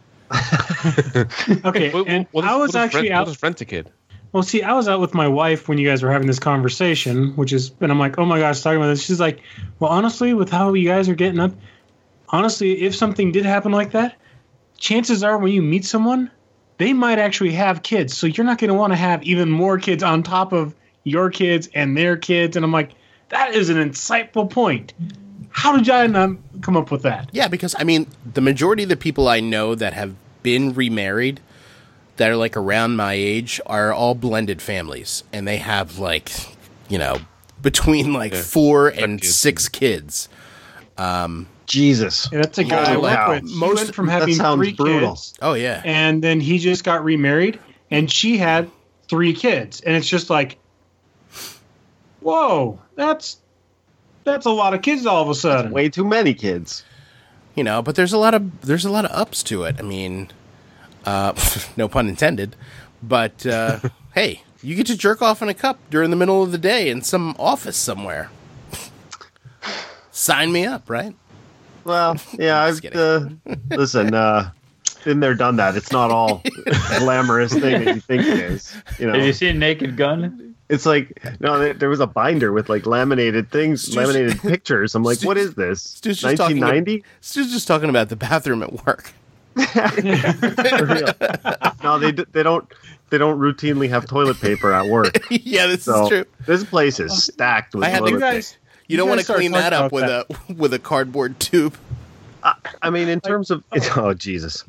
Okay, and I was actually out. We'll just rent a kid. Well, see, I was out with my wife when you guys were having this conversation, and I'm like, oh my gosh, talking about this. She's like, well, honestly, with how you guys are getting up, honestly, if something did happen like that, chances are when you meet someone, they might actually have kids. So you're not going to want to have even more kids on top of your kids and their kids. And I'm like, that is an insightful point. How did y'all not come up with that? Yeah, because, I mean, the majority of the people I know that have been remarried that are like around my age are all blended families, and they have between 4 and 6 kids. Jesus, yeah, that's a guy I work with. He went from having 3 kids. Oh yeah, and then he just got remarried, and she had 3 kids, and it's just like, whoa, that's That's a lot of kids all of a sudden. Way too many kids. You know, but there's a lot of ups to it. I mean, no pun intended. But hey, you get to jerk off in a cup during the middle of the day in some office somewhere. Sign me up, right? Well, yeah, listen, been there, done that. It's not all glamorous thing that you think it is. You know, have you seen Naked Gun? It's like, no, there was a binder with like laminated things, laminated pictures. I'm like, what is this? 1990? Stu's just talking about the bathroom at work. No, they don't routinely have toilet paper at work. Yeah, this is true. This place is stacked with toilet paper. You don't want to clean that up with a cardboard tube. I mean, in terms of Jesus,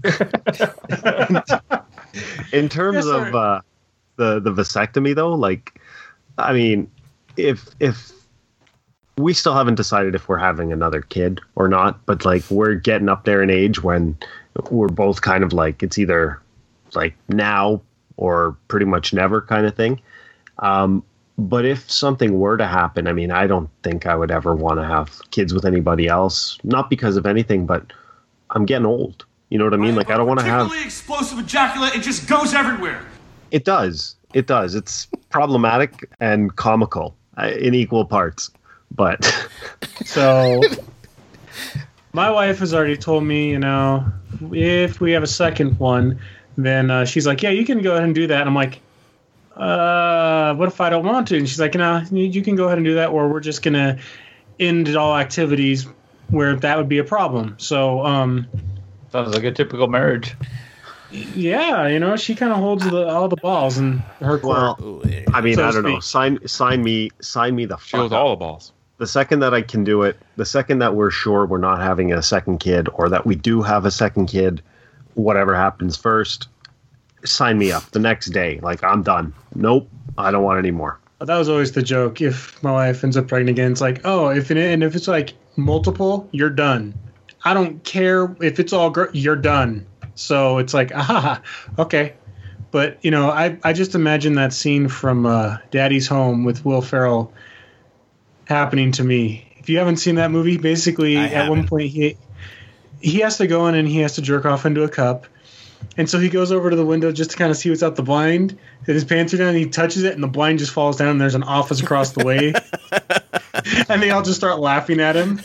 in terms of the vasectomy, though, like, I mean, if we still haven't decided if we're having another kid or not, but like we're getting up there in age when we're both kind of like it's either like now or pretty much never kind of thing. But if something were to happen, I mean, I don't think I would ever want to have kids with anybody else. Not because of anything, but I'm getting old. You know what I mean? Like, I don't want to have explosive ejaculate. It just goes everywhere. It does. It does. It's problematic and comical in equal parts. But so, my wife has already told me, you know, if we have a second one, then she's like, yeah, you can go ahead and do that. And I'm like, what if I don't want to? And she's like, no, you can go ahead and do that, or we're just going to end all activities where that would be a problem. So, sounds like a typical marriage. Yeah, you know, she kind of holds all the balls in her court. Well, I mean, I don't know. Sign me the fuck She holds up. all the balls. The second that I can do it, the second that we're sure we're not having a second kid, or that we do have a second kid, whatever happens first, sign me up the next day. Like, I'm done. Nope, I don't want any more. That was always the joke. If my wife ends up pregnant again, it's like, oh, if it's like multiple, you're done. I don't care if it's all you're done. So it's like, okay. But, you know, I just imagine that scene from Daddy's Home with Will Ferrell happening to me. If you haven't seen that movie, basically at one point he has to go in and he has to jerk off into a cup. And so he goes over to the window just to kind of see what's out the blind. And his pants are down, and he touches it, and the blind just falls down, and there's an office across the way. And they all just start laughing at him.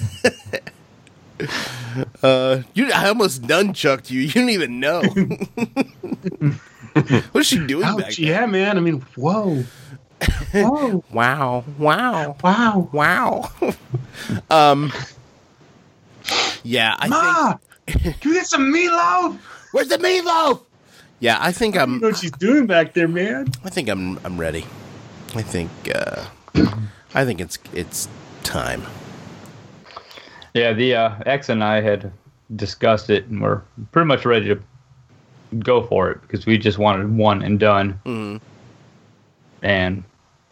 I almost nunchucked you. You didn't even know. What is she doing back there? Yeah, man. I mean, whoa. Whoa. Wow. Yeah, Ma, can we get some meatloaf? Where's the meatloaf? Yeah, I think I don't know what she's doing back there, man. I think I'm ready. I think it's time. Yeah, the ex and I had discussed it, and we're pretty much ready to go for it because we just wanted one and done. Mm-hmm. And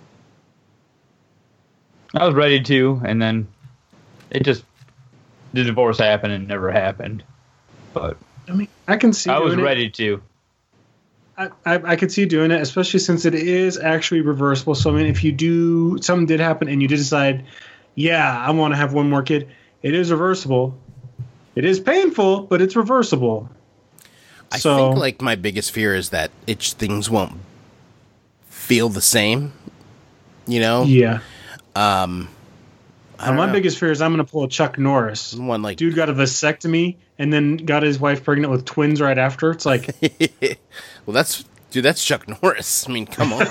I was ready to, and then the divorce happened and never happened. But I mean, I can see. I was ready to. I could see you doing it, especially since it is actually reversible. So I mean, if something did happen and you did decide, yeah, I want to have one more kid, it is reversible. It is painful, but it's reversible. I think like my biggest fear is that things won't feel the same. You know? Yeah. My biggest fear is I'm going to pull a Chuck Norris. One like dude got a vasectomy and then got his wife pregnant with twins right after. It's like, well, that's Chuck Norris. I mean, come on.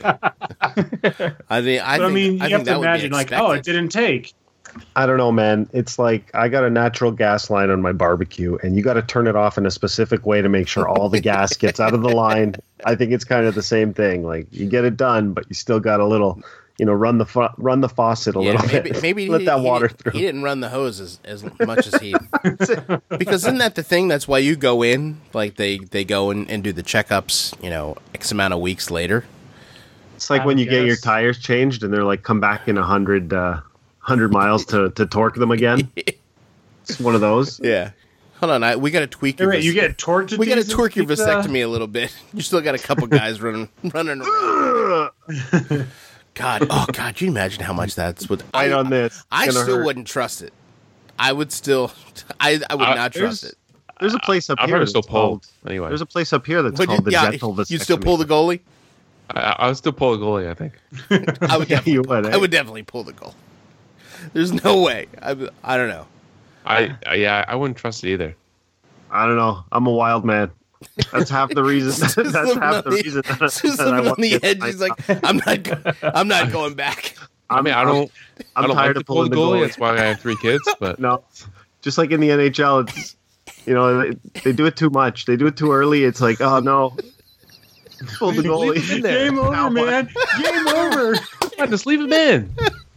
I mean, you have to imagine like, oh, it didn't take. I don't know, man. It's like I got a natural gas line on my barbecue, and you got to turn it off in a specific way to make sure all the gas gets out of the line. I think it's kind of the same thing. Like you get it done, but you still got a little, run the faucet a little bit. Maybe let that water through. He didn't run the hose as much as he. Because isn't that the thing? That's why you go in, like they go and do the checkups. X amount of weeks later. It's like when you get your tires changed, and they're like, come back in 100 miles to torque them again. It's one of those. Yeah. Hold on, we got to tweak your you get torqued. We got to torque your vasectomy a little bit. You still got a couple guys running around. God, can you imagine how much that's what Right on this. I It's gonna still hurt. wouldn't trust it. I would still, I would not trust it. There's a place up I'd here. probably still that's pull. called- Anyway, There's a place up here that's Would called the you, Gentle you still pull the Vasectomy. goalie? I would still pull a goalie. I think. I would Yeah, definitely, you would, eh? I would definitely pull the goal. There's no way. I don't know. I wouldn't trust it either. I don't know. I'm a wild man. That's half the reason. That's half the reason. Just that I living on want the to get edge. my- He's like, I'm not going back. I mean, I don't I'm like tired to of pull pulling the the goalie. goalie. That's why I have 3 kids. But No, just like in the NHL, it's they do it too much. They do it too early. It's like, oh no, pull the goalie. Leave him in there. Game over, Now what? man. Game over. Yeah, just leave him in.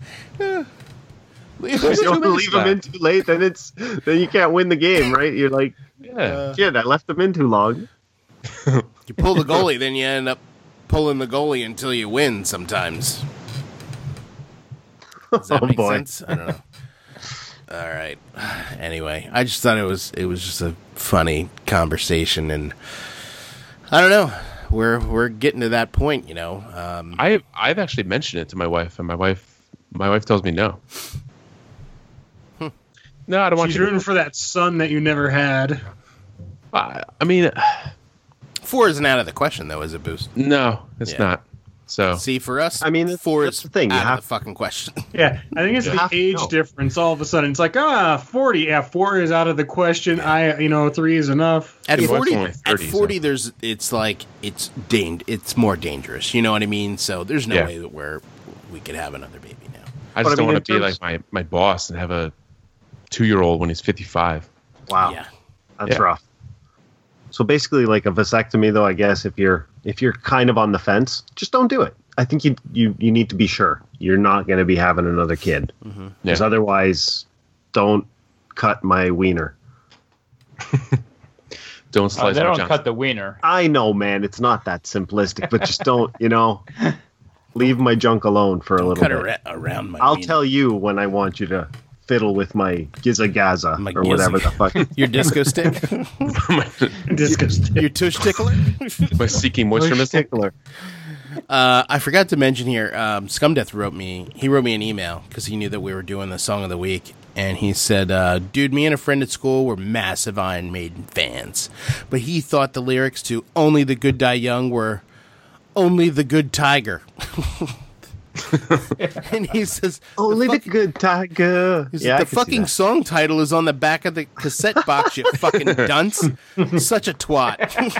If you don't leave him in too late, then you can't win the game, right? You're like, Yeah. shit, I left him in too long. You pull the goalie, then you end up pulling the goalie until you win sometimes. Does that Oh, make boy. sense? I don't know. All right. Anyway, I just thought it was just a funny conversation, and I don't know. We're getting to that point, you know. I've actually mentioned it to my wife, and my wife tells me no. No, I don't want She's you. rooting for that son that you never had. I mean, 4 isn't out of the question, though, is it, Boost? no, it's Yeah. not. So See, for us, I mean, 4 that's is the thing. You out have of the fucking question. Yeah, I think it's You the have to age know. difference. All of a sudden, it's like 40. Yeah, 4 is out of the question. 3 is enough. At Your wife's 40, only 30, at 40, so- it's more dangerous. You know what I mean? So there's no Yeah. way that we could have another baby now. I But just I don't mean, want to in be terms- like my boss and have a 2-year-old when he's 55. wow, Yeah. that's Yeah. rough. So basically, like a vasectomy, though, I guess if you're kind of on the fence, just don't do it. I think you need to be sure you're not going to be having another kid, because Yeah. otherwise, don't cut my wiener. Don't slice They my don't Johnson. cut the wiener. I know, man, it's not that simplistic, but just don't, leave my junk alone for a little Cut bit. around my I'll wiener. tell you when I want you to fiddle with my giza-gaza My or whatever the fuck. Your disco stick? Disgusting. Your tush tickler? My seeking moisture missile. Tickler. I forgot to mention here, Scumdeath wrote me an email because he knew that we were doing the Song of the Week. And he said, dude, me and a friend at school were massive Iron Maiden fans. But he thought the lyrics to Only the Good Die Young were Only the Good Tiger. And he says, Only the good tiger. He said, Yeah, I the can see fucking that. song title is on the back of the cassette box, you fucking dunce. Such a twat.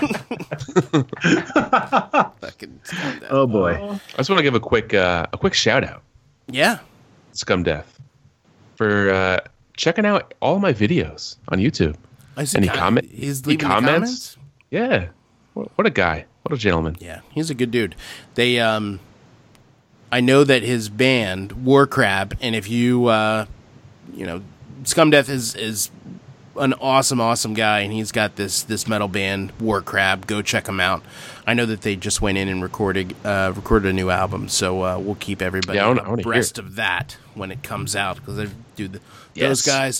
Fucking Scumdeath. Oh boy. I just want to give a quick shout out, Yeah. Scum Death, for checking out all my videos on YouTube. I see Any comment? He's Any leaving the comments? Yeah, what a guy! What a gentleman! Yeah, he's a good dude. They, I know that his band War Crab, and if you, Scumdeath is an awesome guy, and he's got this metal band War Crab. Go check him out. I know that they just went in and recorded a new album, so we'll keep everybody Yeah, I wanna hear abreast it. of that when it comes out because those Yes. guys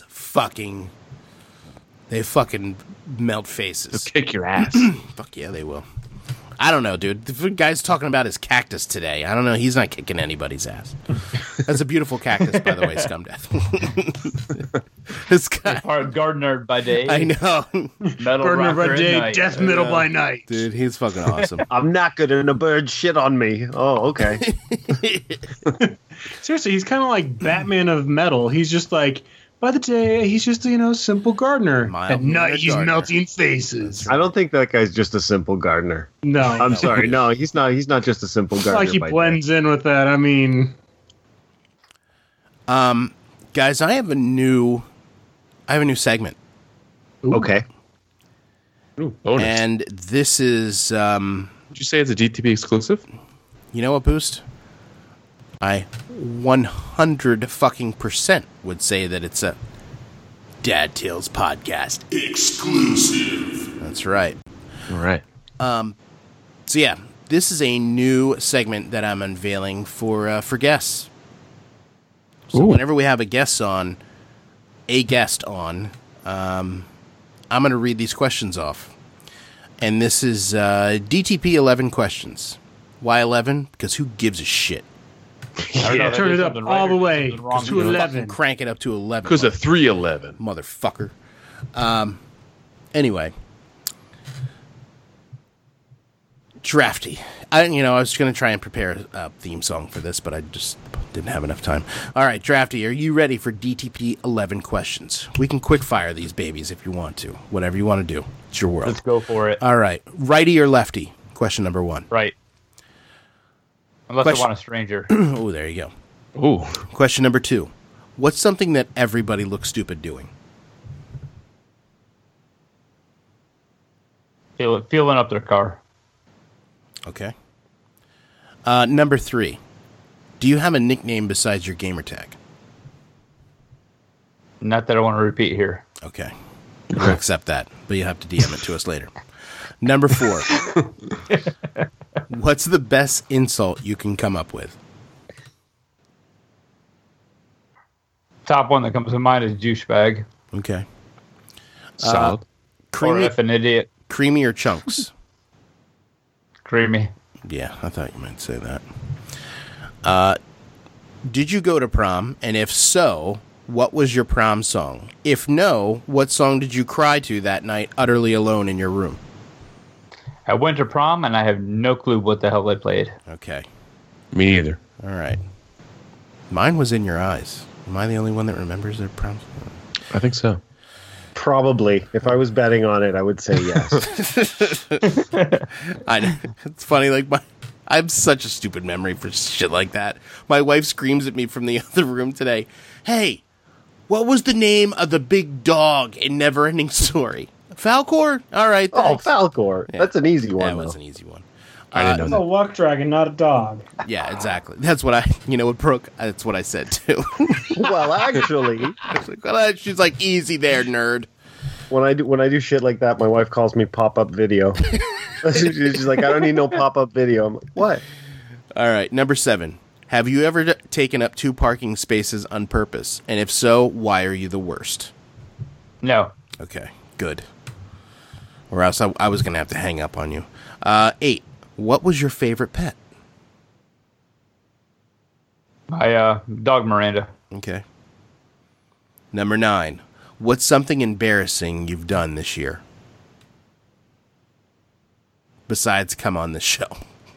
they fucking melt faces. They'll kick your ass. Fuck yeah, they will. I don't know, dude. The guy's talking about his cactus today. I don't know. He's not kicking anybody's ass. That's a beautiful cactus, by the way, Scumdeath. This guy, Hard gardener by day, I know, metal Burner rocker by at day, night. death metal by night. dude. He's fucking awesome. I'm knackered and a bird shit on me. Oh, okay. Seriously, he's kind of like Batman of metal. He's just like, by the day, he's just simple gardener. Mild At night, mannered he's gardener. melting faces. I don't think that guy's just a simple gardener. No, I'm sorry. No, he's not. He's not just a simple it's gardener. like he by day. blends in with that. I mean, Guys, I have a new segment, Okay. Ooh, bonus. and this is, Did you say it's a DTP exclusive? you know what, Boost? I 100% would say that it's a Dad Tales podcast exclusive. That's right. All right. So yeah, this is a new segment that I'm unveiling for guests. So whenever we have a guest on, I'm going to read these questions off. And this is DTP 11 questions. Why 11? Because who gives a shit? Yeah, turn it up all the way to 11. Crank it up to 11. Because of 311. Motherfucker. Anyway. Drafty. I was going to try and prepare a theme song for this, but I just didn't have enough time. All right, Drafty, are you ready for DTP 11 questions? We can quick fire these babies if you want to. Whatever you want to do. It's your world. Let's go for it. All right. Righty or lefty? Question number 1. Right. Unless I want a stranger. Oh, there you go. Ooh. Question number 2. What's something that everybody looks stupid doing? Feeling up their car. Okay. Number 3. Do you have a nickname besides your gamer tag? Not that I want to repeat here. Okay. We'll accept that, but you have to DM it to us later. Number 4. What's the best insult you can come up with? Top one that comes to mind is douchebag. Okay. Solid. Or if an idiot. Creamy or chunks? Creamy. Yeah, I thought you might say that. Did you go to prom? And if so, what was your prom song? If no, what song did you cry to that night utterly alone in your room? I went to prom, and I have no clue what the hell they played. Okay. Me neither. All right. Mine was In Your Eyes. Am I the only one that remembers their prom song? I think so. Probably. If I was betting on it, I would say yes. I know. It's funny. I have such a stupid memory for shit like that. My wife screams at me from the other room today. Hey, what was the name of the big dog in Neverending Story? Falcor? All right. Thanks. Oh, Falcor. Yeah. That's an easy one. That was an easy one. I didn't know It's that. a luck dragon, not a dog. Yeah, exactly. That's what Brooke, that's what I said too. Well, actually. She's like, easy there, nerd. When I do shit like that, my wife calls me pop-up video. She's like, I don't need no pop-up video. I'm like, what? All right, number 7. Have you ever taken up 2 parking spaces on purpose? And if so, why are you the worst? No. Okay, good. Or else I was going to have to hang up on you. 8. What was your favorite pet? My dog Miranda. Okay. Number 9. What's something embarrassing you've done this year? Besides come on this show.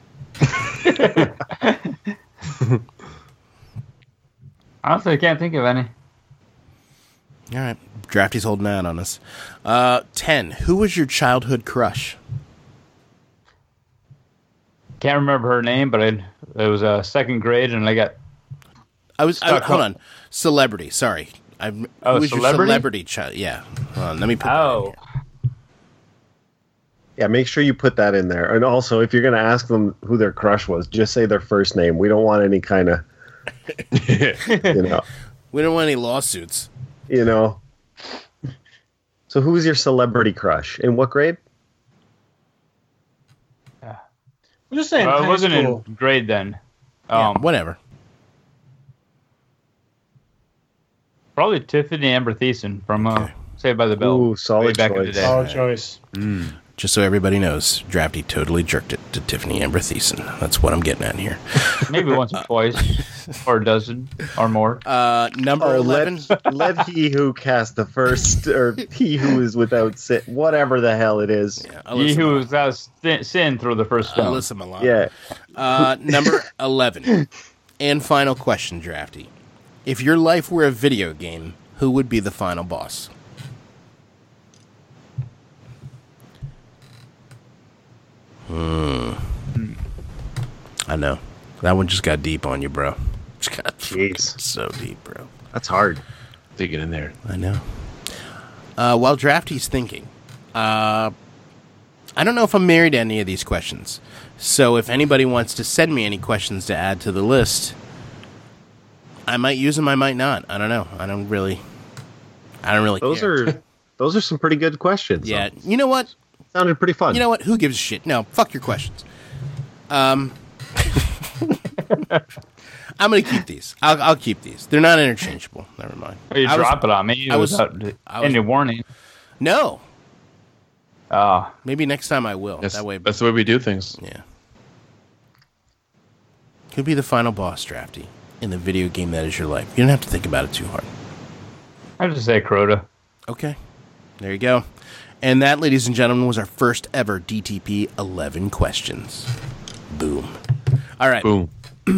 Honestly, I can't think of any. All right. Drafty's holding out on us. 10. Who was your childhood crush? Can't remember her name, but it was second grade, and I got. Hold on. Celebrity. Sorry. Who was your celebrity child? Yeah. Hold on. Let me put that in here. Yeah, make sure you put that in there. And also, if you're going to ask them who their crush was, just say their first name. We don't want any kind of, We don't want any lawsuits. So who was your celebrity crush? In what grade? I'm just saying. I wasn't in grade then. Whatever. Probably Tiffany Amber Thiessen from Saved by the Bell. Ooh, solid back choice. in the day. Solid choice. Just so everybody knows, Drafty totally jerked it to Tiffany Amber Thiessen. That's what I'm getting at here. Maybe once or twice, or a dozen, or more. Number 11. Let he who cast the first, or he who is without sin, whatever the hell it is. Yeah, He who is without sin through the first stone. Alyssa Milano. Yeah. Number 11. And final question, Drafty. If your life were a video game, who would be the final boss? I know. That one just got deep on you, bro. Just got so deep, bro. That's hard. Digging in there. I know. While Drafty's thinking, I don't know if I'm married to any of these questions. So if anybody wants to send me any questions to add to the list, I might use them, I might not. I don't know. I don't really care. Those are some pretty good questions. Yeah. You know what? Sounded pretty fun. You know what? Who gives a shit? No, fuck your questions. I'm going to keep these. I'll keep these. They're not interchangeable. Never mind. You drop it on me without any warning. No. Maybe next time I will. That's the way we do things. Yeah. Who'd be the final boss, Drafty, in the video game that is your life? You don't have to think about it too hard. I'd just say Crota. Okay. There you go. And that, ladies and gentlemen, was our first ever DTP 11 questions. Boom. All right. Boom.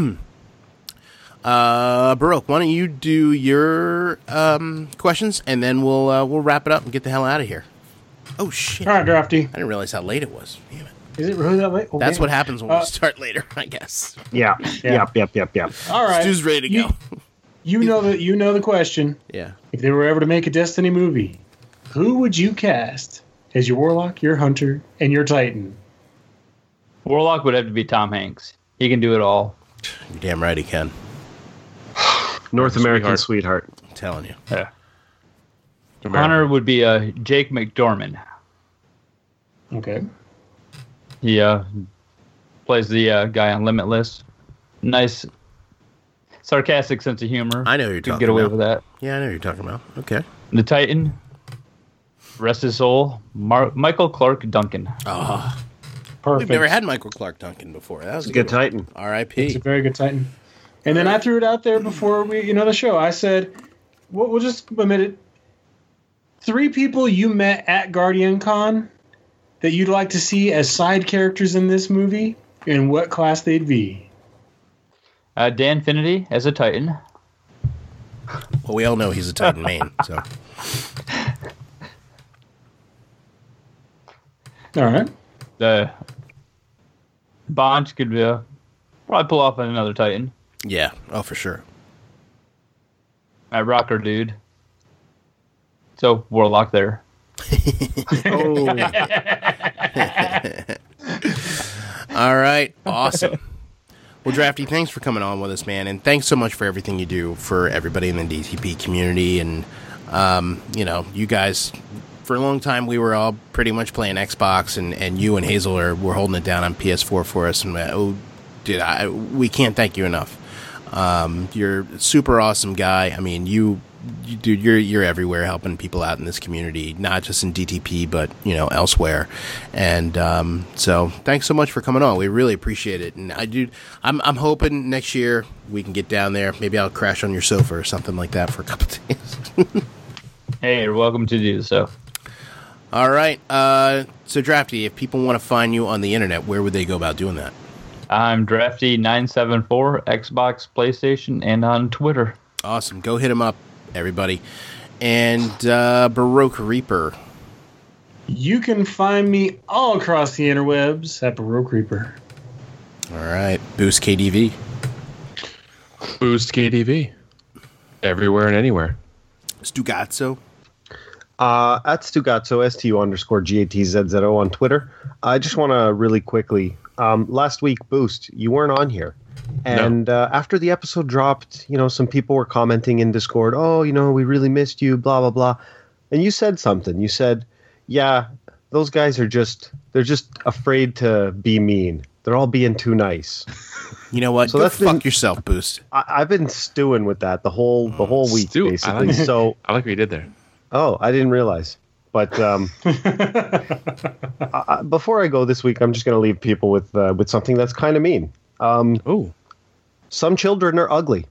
Baroque, why don't you do your questions, and then we'll wrap it up and get the hell out of here. Oh, shit. All right, Drafty. I didn't realize how late it was. Damn it. Is it really that late? Okay. That's what happens when we start later, I guess. Yeah. Yep. All right. Stu's ready to go. You know the question. Yeah. If they were ever to make a Destiny movie, who would you cast as your Warlock, your Hunter, and your Titan? Warlock would have to be Tom Hanks. He can do it all. You're damn right he can. North American sweetheart. I'm telling you. Yeah. Hunter would be Jake McDormand. Okay. He plays the guy on Limitless. Nice, sarcastic sense of humor. I know who you're talking about. Get away with that. Yeah, I know who you're talking about. Okay. The Titan, rest his soul, Michael Clark Duncan. Oh, perfect. We've never had Michael Clark Duncan before. That was a good Titan. R.I.P. It's a very good Titan. And then I threw it out there before the show. I said, we'll just admit it. 3 people you met at Guardian Con that you'd like to see as side characters in this movie, and what class they'd be. Dan Finity as a Titan. Well, we all know he's a Titan main, so. All right. The Bond could probably pull off another Titan. Yeah. Oh, for sure. Rocker dude. So Warlock there. Oh. All right. Awesome. Well, Drafty, thanks for coming on with us, man, and thanks so much for everything you do for everybody in the DTP community. And you guys, for a long time, we were all pretty much playing Xbox, and you and Hazel were holding it down on PS4 for us. And we can't thank you enough. You're a super awesome guy. I mean, dude, you're everywhere helping people out in this community, not just in DTP, but elsewhere. And so thanks so much for coming on. We really appreciate it. And I'm hoping next year we can get down there. Maybe I'll crash on your sofa or something like that for a couple of days. Hey, you're welcome to do so. All right. So Drafty, if people want to find you on the internet, where would they go about doing that? I'm Drafty974, Xbox, PlayStation, and on Twitter. Awesome. Go hit him up, everybody. And Baroque Reaper. You can find me all across the interwebs at Baroque Reaper. All right. Boost KDV. Boost KDV. Everywhere and anywhere. Stugazzo. At Stugazzo, STU_GATZZO on Twitter. I just want to really quickly, last week, Boost, you weren't on here. And after the episode dropped, some people were commenting in Discord, we really missed you, blah, blah, blah. And you said something. You said, yeah, those guys they're just afraid to be mean. They're all being too nice. You know what? So fuck yourself, Boost. I've been stewing with that the whole week, basically. I like what you did there. Oh, I didn't realize. But before I go this week, I'm just going to leave people with something that's kind of mean. Some children are ugly.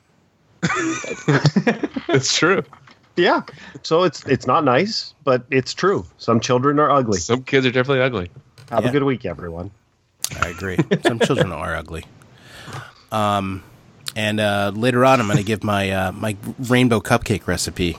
It's true. Yeah. So it's not nice, but it's true. Some children are ugly. Some kids are definitely ugly. Have a good week, everyone. I agree. Some children are ugly. And later on, I'm going to give my my rainbow cupcake recipe.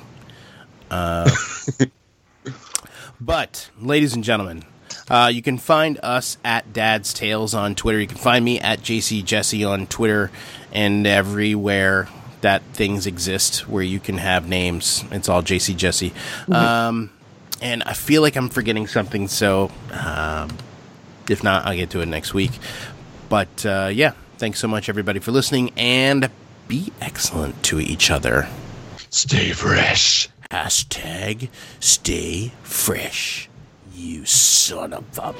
But, ladies and gentlemen, you can find us at Dad's Tales on Twitter. You can find me at JCJesse on Twitter and everywhere that things exist where you can have names. It's all JCJesse. And I feel like I'm forgetting something, so if not, I'll get to it next week. But, thanks so much, everybody, for listening, and be excellent to each other. Stay fresh. Hashtag stay fresh, you son of a...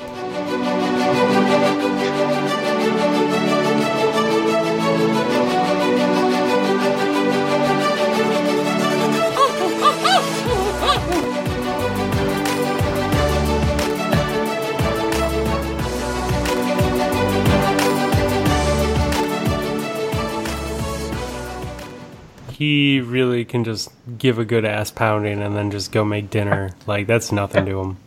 he really can just give a good ass pounding and then just go make dinner. Like, that's nothing to him.